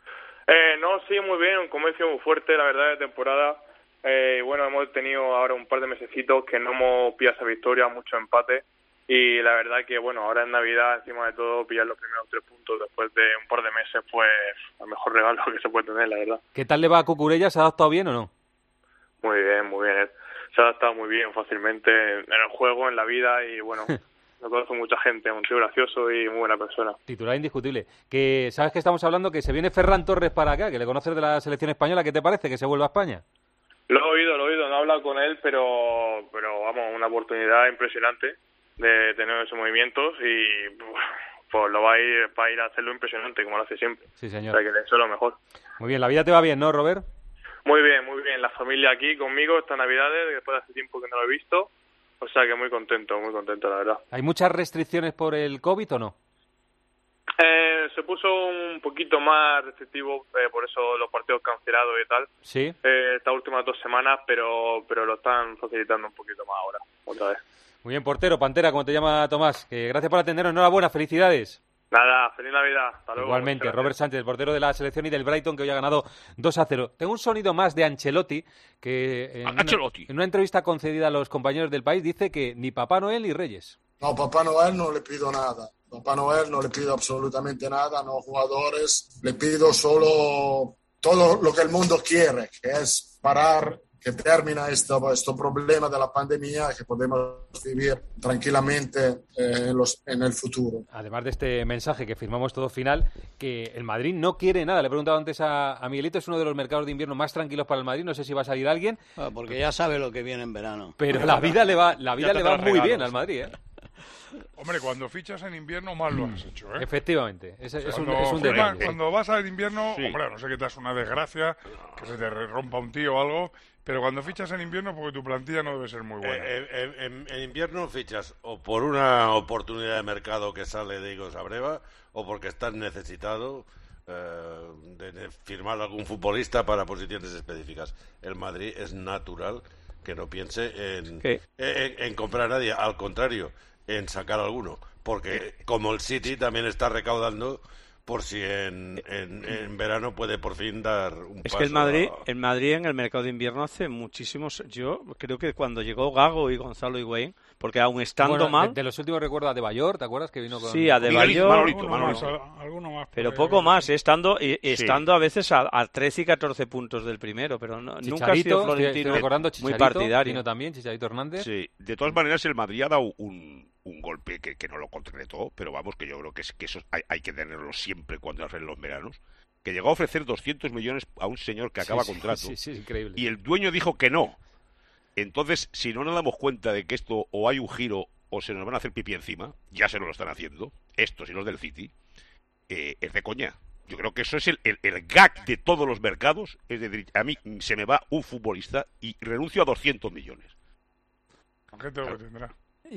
Eh, no, sí, muy bien, un comercio muy fuerte, la verdad, de temporada. Eh, bueno, hemos tenido ahora un par de mesecitos que no hemos pillado esa victoria, mucho empate. Y la verdad que, bueno, ahora en Navidad, encima de todo, pillar los primeros tres puntos después de un par de meses ser pues el mejor regalo que se puede tener, la verdad. ¿Qué tal le va a Cucurella? ¿Se ha adaptado bien o no? Muy bien, muy bien. Se ha adaptado muy bien, fácilmente en el juego, en la vida y bueno, lo conoce mucha gente, un tío gracioso y muy buena persona. Titular indiscutible. Que sabes que estamos hablando que se viene Ferran Torres para acá, que le conoces de la selección española. ¿Qué te parece que se vuelva a España? Lo he oído, lo he oído, no he hablado con él, pero, pero vamos, una oportunidad impresionante de tener esos movimientos y pues lo va a ir, va a ir a hacerlo impresionante, como lo hace siempre. Sí, señor. O sea, que le deseo lo mejor. Muy bien, la vida te va bien, ¿no, Robert? Muy bien, muy bien. La familia aquí conmigo estas Navidades, después de hace tiempo que no lo he visto. O sea que muy contento, muy contento, la verdad. ¿Hay muchas restricciones por el COVID o no? Eh, se puso un poquito más restrictivo, eh, por eso los partidos cancelados y tal. Sí. Eh, estas últimas dos semanas, pero pero lo están facilitando un poquito más ahora, otra vez. Muy bien, portero, Pantera, como te llama Tomás. Que gracias por atendernos, enhorabuena, felicidades. Nada, feliz Navidad. Hasta luego. Igualmente, Robert Sánchez, portero de la selección y del Brighton, que hoy ha ganado dos a cero. Tengo un sonido más de Ancelotti, que en, Ancelotti. Una, en una entrevista concedida a los compañeros del País dice que ni Papá Noel ni Reyes. No, Papá Noel no le pido nada. Papá Noel no le pido absolutamente nada, no jugadores. Le pido solo todo lo que el mundo quiere, que es parar, que termina este, este problema de la pandemia, que podemos vivir tranquilamente eh, en, los, en el futuro. Además de este mensaje que firmamos todo final, que el Madrid no quiere nada. Le he preguntado antes a, a Miguelito, es uno de los mercados de invierno más tranquilos para el Madrid. No sé si va a salir alguien. Ah, porque ya sabe lo que viene en verano. Pero la vida le va, la vida le va muy bien al Madrid, ¿eh? Hombre, cuando fichas en invierno mal lo has hecho, ¿eh? Efectivamente, es, es cuando, un, es un forma, detalle. Cuando vas al invierno, Sí. hombre, no sé que te das una desgracia, que se te rompa un tío o algo, pero cuando fichas en invierno, porque tu plantilla no debe ser muy buena. Eh, eh, en, en invierno fichas o por una oportunidad de mercado que sale de Igor Sabreva o porque estás necesitado eh, de, de firmar algún futbolista para posiciones específicas. El Madrid es natural que no piense en, en, en comprar a nadie, al contrario, en sacar alguno, porque como el City también está recaudando por si en, en, en verano puede por fin dar un es paso. que el Madrid, a... el Madrid en el mercado de invierno hace muchísimos. Yo creo que cuando llegó Gago y Gonzalo Higuaín, porque aún estando Bueno, mal. De, de los últimos recuerdo a Adebayor, ¿te acuerdas que vino con? Sí, Adebayor. Manolito, Manolito. Alguno más, pero poco más, estando y, estando a veces a, a trece y catorce puntos del primero, pero no, nunca ha sido Florentino muy partidario. Vino también Chicharito Hernández. Sí, de todas maneras el Madrid ha dado un, un golpe que, que no lo concretó, pero vamos, que yo creo que, es, que eso hay, hay que tenerlo siempre cuando hacen los veranos, que llegó a ofrecer doscientos millones a un señor que acaba sí, contrato, sí, sí, increíble. Y el dueño dijo que no. Entonces, si no nos damos cuenta de que esto o hay un giro o se nos van a hacer pipí encima, ya se nos lo están haciendo, estos y los del City, eh, es de coña. Yo creo que eso es el, el, el gag de todos los mercados, es decir, a mí se me va un futbolista y renuncio a doscientos millones. ¿Qué te lo tendrá?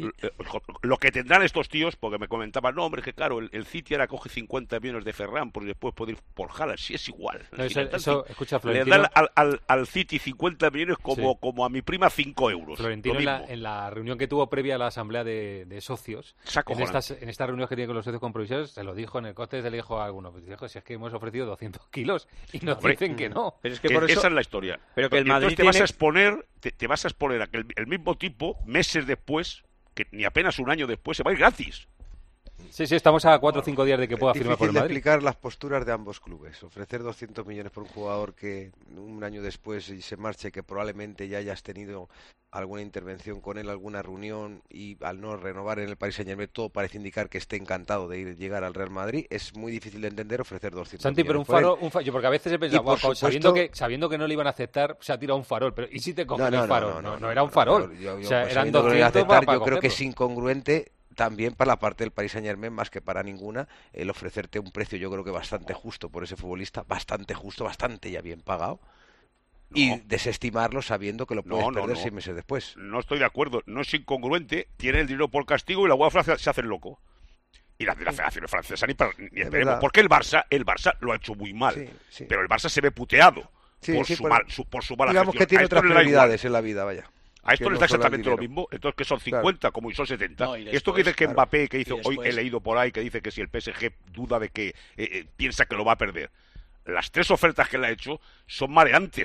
Lo que tendrán estos tíos, porque me comentaban, no, hombre, que claro, el, el City ahora coge cincuenta millones de Ferran, porque después puede ir por Haaland, si es igual. No, eso, le dan, eso, escucha, Florentino, le dan al, al, al City cincuenta millones como, sí. como a mi prima cinco euros. Florentino en la, en la reunión que tuvo previa a la asamblea de, de socios, en estas, en estas reuniones que tiene con los socios compromisarios, se lo dijo en el coste, se le dijo a alguno, pues dijo, si es que hemos ofrecido doscientos kilos y nos hombre, dicen que no. Pero es que, que por eso, esa es la historia. Pero que el Madrid entonces te tiene... vas a exponer, te, te vas a exponer a que el, el mismo tipo, meses después, que ni apenas un año después se va a ir gratis. Sí, sí, estamos a cuatro o cinco días de que pueda firmar por el Madrid. Es difícil explicar las posturas de ambos clubes. Ofrecer doscientos millones por un jugador que un año después se marche, que probablemente ya hayas tenido alguna intervención con él, alguna reunión, y al no renovar en el Paris Saint-Germain todo parece indicar que esté encantado de ir llegar al Real Madrid. Es muy difícil de entender ofrecer doscientos Santi, millones. Santi, pero un farol, un farol, yo porque a veces he pensado, wow, supuesto... sabiendo, que, sabiendo que no le iban a aceptar, se ha tirado un farol, pero ¿y si te cogen no, no, el farol? No, no, no, no, no era un farol. No, yo, yo, o sea, pues eran doscientos aceptar, para, para yo creo cogerlo. que es incongruente también para la parte del Paris Saint-Germain, más que para ninguna, el ofrecerte un precio yo creo que bastante justo por ese futbolista, bastante justo, bastante ya bien pagado, no. y desestimarlo sabiendo que lo puedes no, no, perder no. seis meses después. No estoy de acuerdo, no es incongruente, tiene el dinero por castigo y la UEFA se hace el loco. Y la de la Federación Francesa ni, para, ni esperemos, porque el Barça, el Barça lo ha hecho muy mal, sí, sí. pero el Barça se ve puteado sí, por, sí, su por, mal, su, por su mala digamos gestión. que tiene otras prioridades en la vida, vaya. A esto que les no da exactamente lo mismo, entonces que son cincuenta claro. como y son setenta. No, y después, esto que dice que claro. Mbappé, que hizo, después... hoy he leído por ahí, que dice que si el P S G duda de que eh, eh, piensa que lo va a perder. Las tres ofertas que le ha hecho son mareantes.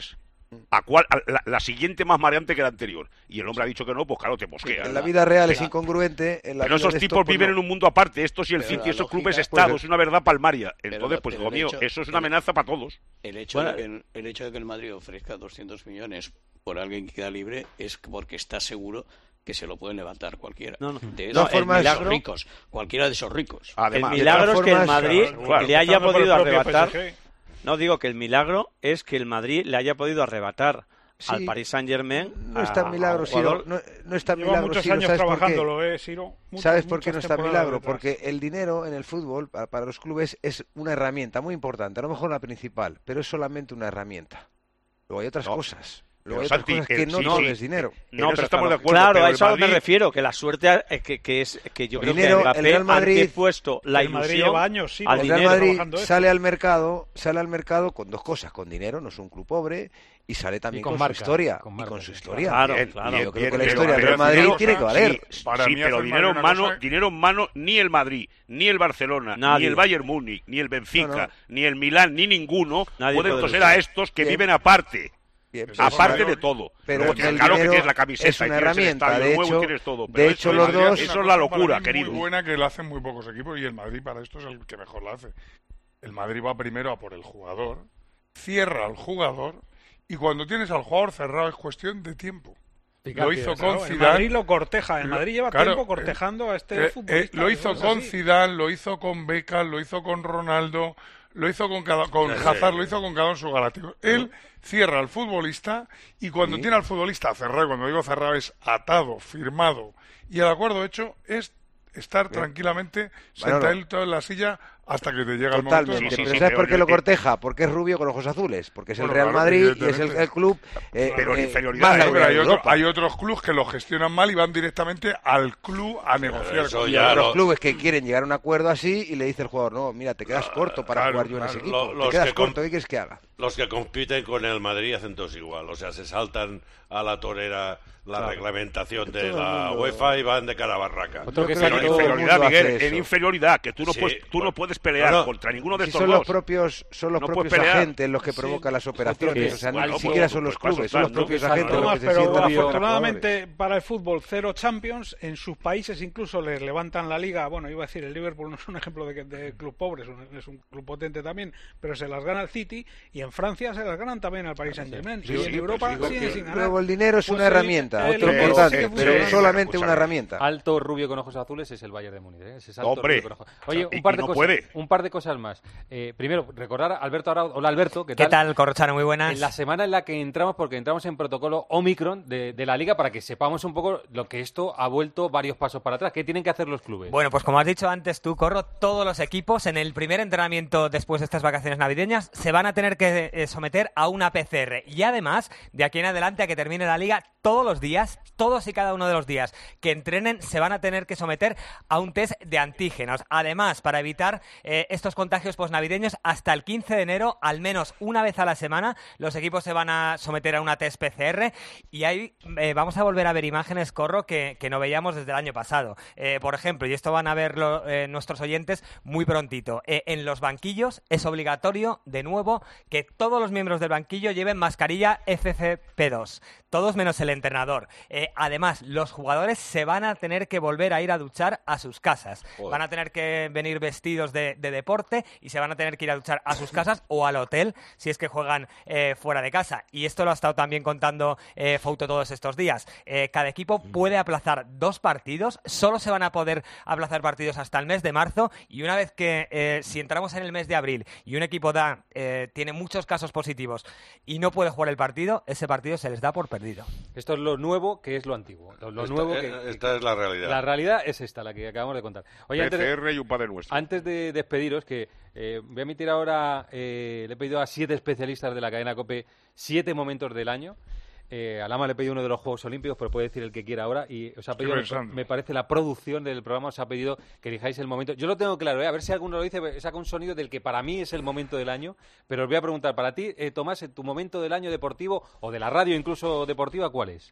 a cuál, a la, la siguiente más mareante que la anterior. Y el hombre ha dicho que no, pues claro, te mosquea. En la vida real es incongruente. En la pero vida esos tipos esto, viven pues, en un mundo aparte, estos y el City, esos clubes estados, pues, es una verdad palmaria. Entonces, pero, pues, pero hijo mío, hecho, eso es una amenaza para todos. El hecho, bueno, de que el, el hecho de que el Madrid ofrezca doscientos millones por alguien que queda libre es porque está seguro que se lo pueden levantar cualquiera. No, no. De no, esos el milagro, ricos, cualquiera de esos ricos. Además, el milagro es que el Madrid claro, le haya podido arrebatar. No, digo que el milagro es que el Madrid le haya podido arrebatar sí, al Paris Saint-Germain. No es tan milagro, Ciro. No, no es tan Lleva milagro, muchos Ciro. años ¿Sabes trabajándolo, por qué? eh, Ciro. Muchas, ¿Sabes por qué no es tan milagro? Detrás. Porque el dinero en el fútbol, para, para los clubes, es una herramienta muy importante. A lo mejor la principal, pero es solamente una herramienta. Luego hay otras no. cosas. Luego hay otras Santi, cosas que el, no sí, todo sí, es dinero. No, pero estamos claro, de acuerdo. Claro, a eso Madrid... me refiero, que la suerte eh, que, que es que yo creo dinero, que Mbappé el Real Madrid, ha puesto la el Madrid ilusión lleva años, sí, al el dinero. Real Madrid sale al mercado, sale al mercado con dos cosas, con dinero, no es un club pobre, y sale también y con, con marca, su historia, con marca, y con su historia. Claro, bien, claro. Bien, yo creo bien, que la bien, historia del Real Madrid tiene que valer. Sí, para sí pero dinero en mano, cosa... dinero en mano, ni el Madrid, ni el Barcelona, Nadie. ni el Bayern Múnich, ni el Benfica, no, no. ni el Milán, ni ninguno Nadie pueden toser a estos que bien. viven aparte. Bien, aparte de todo, pero Luego, claro que tienes la camiseta, es una y herramienta. El de nuevo hecho, y tienes todo, de hecho los dos, eso es la locura, querido. Muy buena que la hacen muy pocos equipos y el Madrid para esto es el que mejor la hace. El Madrid va primero a por el jugador, cierra al jugador y cuando tienes al jugador cerrado es cuestión de tiempo. Picatia, lo hizo claro, con Zidane. El Madrid lo corteja, el Madrid lleva claro, tiempo cortejando a este eh, futbolista. Eh, lo hizo con así. Zidane, lo hizo con Beckham, lo hizo con Ronaldo, lo hizo con cada, con sí, Hazard, sí. lo hizo con cada uno de sus galácticos. Él cierra al futbolista y cuando sí. tiene al futbolista cerrado, cuando digo cerrado es atado, firmado y el acuerdo hecho, es estar Bien. tranquilamente sentadito bueno, en la silla hasta que te llega Totalmente, el momento. Sí, sí, pero sí, ¿sabes por qué lo corteja? Porque es rubio con ojos azules, porque es bueno, el Real claro, Madrid y es el, el club eh, pero eh, inferioridad, más ¿eh? Pero hay, otro, hay otros clubes que lo gestionan mal y van directamente al club a negociar. Eso con ya, los lo... clubes que quieren llegar a un acuerdo así y le dice el jugador, no, mira, te quedas corto para claro, jugar yo claro. en ese equipo, lo, te quedas corto, con... ¿qué quieres que haga? Los que compiten con el Madrid hacen todos igual, o sea, se saltan a la torera la claro. reglamentación de la mundo... UEFA y van de cara a barraca. Otro que pero en inferioridad, Miguel, en inferioridad, que tú no, sí, puedes, tú no puedes pelear no, no. contra ninguno de si estos son dos. Los propios, son los no propios agentes los que provocan sí. las operaciones, o sea, bueno, ni siquiera son los clubes, son los propios agentes los que se pero sienten afortunadamente para el fútbol, cero Champions, en sus países incluso les levantan la liga, bueno, iba a decir, el Liverpool no es un ejemplo de, de club pobre, es un, es un club potente también, pero se las gana el City, y en Francia se las ganan también al Paris Saint-Germain, y en Europa siguen sin ganar. Luego el dinero es una herramienta, otro importante. Pero sí, solamente una herramienta. Alto rubio con ojos azules es el Bayern de Múnich. ¿eh? Ese es alto Hombre, con ojos. Oye, un par, de no cosas, puede. un par de cosas más. Eh, primero, recordar a Alberto Araujo. Hola, Alberto. ¿Qué tal? ¿Qué tal, Corrochano? Muy buenas. En la semana en la que entramos, porque entramos en protocolo Omicron de, de la Liga, para que sepamos un poco lo que esto ha vuelto varios pasos para atrás. ¿Qué tienen que hacer los clubes? Bueno, pues como has dicho antes tú, Corro, todos los equipos en el primer entrenamiento después de estas vacaciones navideñas se van a tener que eh, someter a una P C R. Y además, de aquí en adelante, a que termine la Liga, todos los días, todos y cada uno de los días que entrenen se van a tener que someter a un test de antígenos. Además, para evitar eh, estos contagios posnavideños, hasta el quince de enero, al menos una vez a la semana, los equipos se van a someter a una test P C R y ahí eh, vamos a volver a ver imágenes, Corro, que, que no veíamos desde el año pasado. Eh, por ejemplo, y esto van a verlo eh, nuestros oyentes muy prontito, eh, en los banquillos es obligatorio, de nuevo, que todos los miembros del banquillo lleven mascarilla F F P dos. Todos menos el entrenador. Eh, además, los jugadores se van a tener que volver a ir a duchar a sus casas. Joder. Van a tener que venir vestidos de, de deporte y se van a tener que ir a duchar a sus casas o al hotel si es que juegan eh, fuera de casa. Y esto lo ha estado también contando eh, Fouto todos estos días. Eh, cada equipo puede aplazar dos partidos. Solo se van a poder aplazar partidos hasta el mes de marzo. Y una vez que, eh, si entramos en el mes de abril y un equipo da eh, tiene muchos casos positivos y no puede jugar el partido, ese partido se les da por perdido. Esto es lo nuevo, que es lo antiguo. Lo, lo esta, nuevo que, que, esta es la realidad. La realidad es esta, la que acabamos de contar. Oye, P C R y un padre nuestro. Antes de despediros, que eh, voy a emitir ahora, eh, le he pedido a siete especialistas de la cadena COPE siete momentos del año. Eh, a Lama le he pedido uno de los Juegos Olímpicos, pero puede decir el que quiera ahora. Y os ha pedido, me parece, la producción del programa os ha pedido que elijáis el momento. Yo lo tengo claro, ¿eh? A ver si alguno lo dice, saca un sonido del que para mí es el momento del año. Pero os voy a preguntar, para ti, eh, Tomás, tu momento del año deportivo, o de la radio incluso deportiva, ¿cuál es?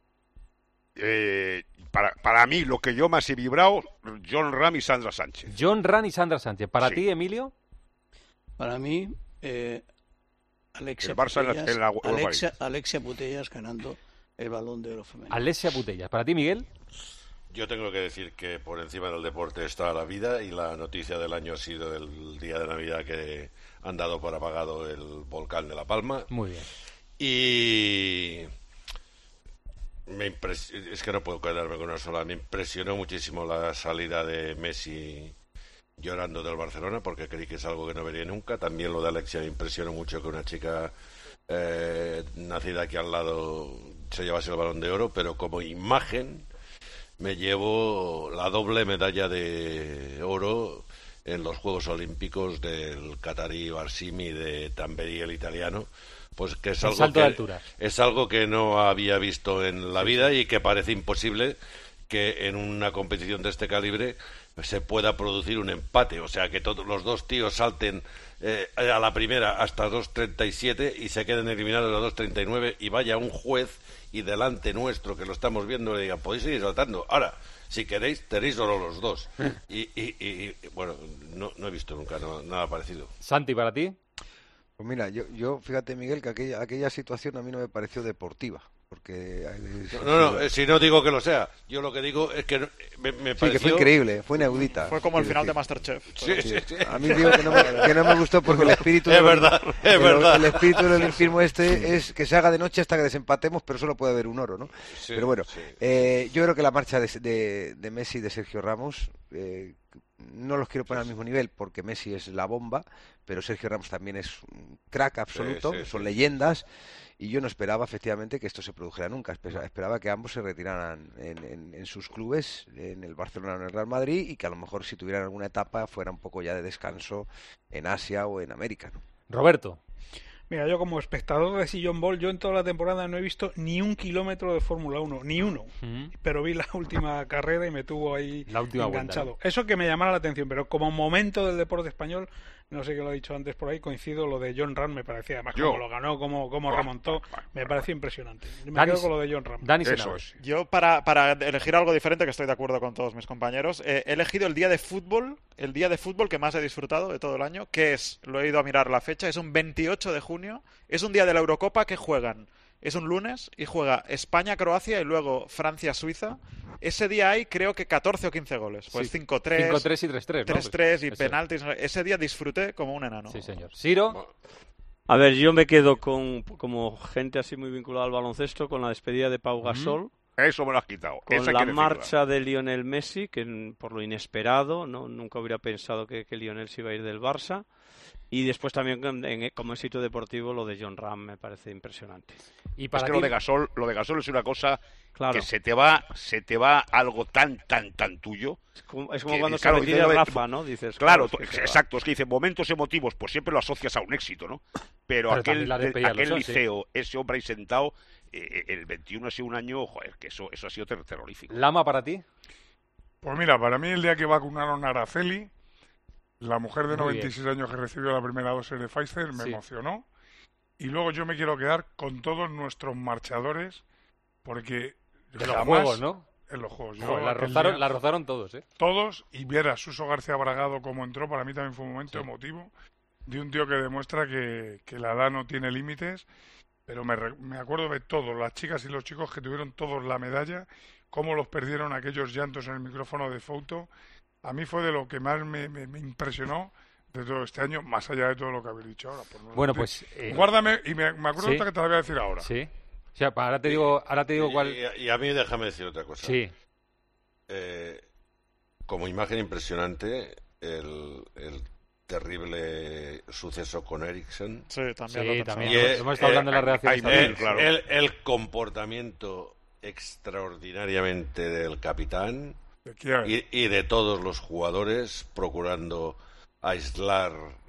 Eh, para, para mí, lo que yo más he vibrado, John Ram y Sandra Sánchez. John Ram y Sandra Sánchez. ¿Para sí. ti, Emilio? Para mí, eh, Alexia el Barça Putellas, en la, en la Alexia, Alexia Putellas ganando el Balón de Oro femenino. Alexia Putellas. ¿Para ti, Miguel? Yo tengo que decir que por encima del deporte está la vida, y la noticia del año ha sido el día de Navidad que han dado por apagado el volcán de La Palma. Muy bien. Y me impres... es que no puedo quedarme con una sola. Me impresionó muchísimo la salida de Messi llorando del Barcelona, porque creí que es algo que no vería nunca. También lo de Alexia me impresionó mucho, que una chica eh, nacida aquí al lado se llevase el Balón de Oro, pero como imagen me llevo la doble medalla de oro en los Juegos Olímpicos del catarí Barsimi, de Tamberi, el italiano, pues que es algo salto que, de altura. es algo que no había visto en la vida y que parece imposible que en una competición de este calibre se pueda producir un empate, o sea, que todos los dos tíos salten eh, a la primera hasta dos treinta y siete y se queden eliminados a dos treinta y nueve y vaya un juez y delante nuestro, que lo estamos viendo, le diga, podéis seguir saltando. Ahora, si queréis, tenéis solo los dos. Y, y, y, y bueno, no, no he visto nunca no, nada parecido. Santi, ¿para ti? Pues mira, yo, yo fíjate, Miguel, que aquella, aquella situación a mí no me pareció deportiva. Porque... No, no, si no digo que lo sea. Yo lo que digo es que me, me sí, pareció... que fue increíble, fue inaudita. Fue como el final decir. de Masterchef. Sí, sí, sí. A mí digo que no, me, que no me gustó porque el espíritu... Es verdad, es el, verdad. El espíritu del firmo este es que se haga de noche hasta que desempatemos, pero solo puede haber un oro, ¿no? Sí, pero bueno, sí. eh, yo creo que la marcha de, de, de Messi y de Sergio Ramos... Eh, no los quiero poner al mismo nivel porque Messi es la bomba, pero Sergio Ramos también es un crack absoluto, sí, sí, son sí. leyendas, y yo no esperaba efectivamente que esto se produjera nunca. Esperaba que ambos se retiraran en, en, en sus clubes, en el Barcelona o en el Real Madrid, y que a lo mejor si tuvieran alguna etapa fuera un poco ya de descanso en Asia o en América, ¿no? Roberto. Mira, yo como espectador de Sillón Ball, yo en toda la temporada no he visto ni un kilómetro de Fórmula uno, ni uno. Uh-huh. Pero vi la última carrera y me tuvo ahí enganchado. Vuelta, ¿no? Eso que me llamara la atención, pero como momento del deporte español, no sé qué lo he dicho antes por ahí, coincido, lo de John Ram me parecía, además yo. como lo ganó, como, como oh, remontó, me pareció impresionante. Me Dani, quedo con lo de John Ram. Dani Eso es. Yo para, para elegir algo diferente, que estoy de acuerdo con todos mis compañeros, eh, he elegido el día de fútbol, el día de fútbol que más he disfrutado de todo el año, que es, lo he ido a mirar la fecha, es un veintiocho de junio, es un día de la Eurocopa que juegan, es un lunes y juega España-Croacia y luego Francia-Suiza. Ese día hay creo que catorce o quince goles, pues sí. cinco tres, cinco tres y tres tres, ¿no? tres tres y Eso. penaltis. Ese día disfruté como un enano. Sí, señor. Ciro. A ver, yo me quedo con como gente así muy vinculada al baloncesto con la despedida de Pau Gasol. Eso me lo has quitado. Con Esa la marcha de Lionel Messi, que por lo inesperado, no nunca hubiera pensado que, que Lionel se iba a ir del Barça. Y después también en, como éxito deportivo lo de John Ram me parece impresionante. Y para es que ti... lo de Gasol, lo de Gasol es una cosa claro. que se te va, se te va algo tan tan tan tuyo. Es como, es como que, cuando claro, se retira Rafa, ¿no? Dices, claro, claro es que exacto, es que dice momentos emotivos, pues siempre lo asocias a un éxito, ¿no? Pero, Pero aquel, aquel son, liceo, sí. ese hombre ahí sentado, eh, el veintiuno ha sido un año, joder, que eso, eso ha sido ter terrorífico. ¿Lama para ti? Pues mira, para mí el día que vacunaron a Araceli, la mujer de noventa y seis años que recibió la primera dosis de Pfizer, me sí. emocionó. Y luego yo me quiero quedar con todos nuestros marchadores, porque de los juegos, ¿no? En los juegos. Yo, Joder, la, rozaron, día, la rozaron todos, ¿eh? Todos, y ver a Suso García Bragado como entró, para mí también fue un momento sí. emotivo, de un tío que demuestra que, que la edad no tiene límites, pero me, me acuerdo de todos, las chicas y los chicos que tuvieron todos la medalla, cómo los perdieron aquellos llantos en el micrófono de foto. A mí fue de lo que más me, me, me impresionó de todo este año, más allá de todo lo que habéis dicho ahora. Por no bueno, decir. pues... Eh, Guárdame, y me, me acuerdo ¿sí? que te la voy a decir ahora. Sí. O sea, ahora te digo, ahora te digo y, cuál... Y, y a mí déjame decir otra cosa. Sí. Eh, como imagen impresionante, el, el terrible suceso con Eriksen. Sí, también. Sí, lo también. Y Hemos estado hablando de las reacciones el, también. El, claro. el, el comportamiento extraordinariamente del capitán... Y, y de todos los jugadores procurando aislar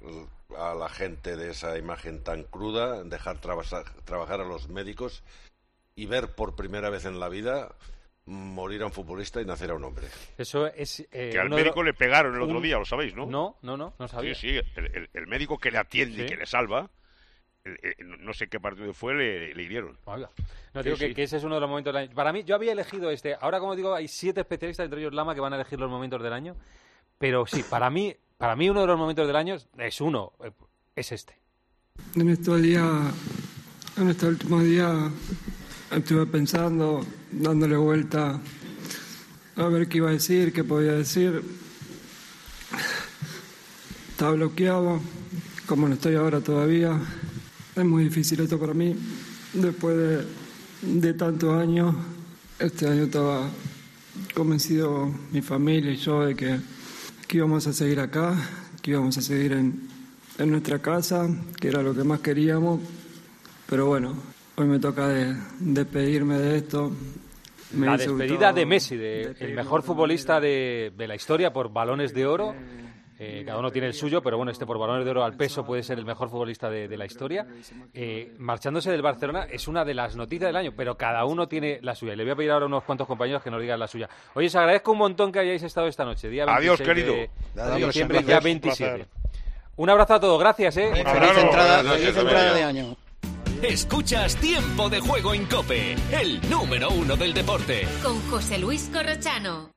a la gente de esa imagen tan cruda, dejar traba- trabajar a los médicos y ver por primera vez en la vida morir a un futbolista y nacer a un hombre. Eso es eh, que al médico de... le pegaron el otro un... día, lo sabéis, ¿no? No, no, no, no sabía. Sí, sí, el, el, el médico que le atiende ¿Sí? y que le salva, el, el, no sé qué partido fue, le, le hirieron. Oiga. No, digo sí, que, sí. que ese es uno de los momentos del año. Para mí, yo había elegido este. Ahora, como digo, hay siete especialistas, entre ellos Lama, que van a elegir los momentos del año. Pero sí, para mí, para mí uno de los momentos del año es uno, es este. En estos días, en estos últimos días, estuve pensando, dándole vuelta a ver qué iba a decir, qué podía decir. Estaba bloqueado, como no estoy ahora todavía. Es muy difícil esto para mí. Después de, de tantos años, este año estaba convencido mi familia y yo de que, que íbamos a seguir acá, que íbamos a seguir en, en nuestra casa, que era lo que más queríamos. Pero bueno, hoy me toca de, despedirme de esto. Me la despedida de Messi, de, el mejor futbolista de, de la historia por balones de oro. Eh, cada uno tiene el suyo, pero bueno, este por balones de oro al peso puede ser el mejor futbolista de, de la historia. Eh, marchándose del Barcelona es una de las noticias del año, pero cada uno tiene la suya. Y le voy a pedir ahora a unos cuantos compañeros que nos digan la suya. Oye, os agradezco un montón que hayáis estado esta noche. Día Adiós, querido. De, de diciembre, día veintisiete. Un abrazo a todos, gracias. ¿eh? Feliz entrada, feliz entrada de año. Escuchas Tiempo de Juego en COPE, el número uno del deporte. Con José Luis Corrochano.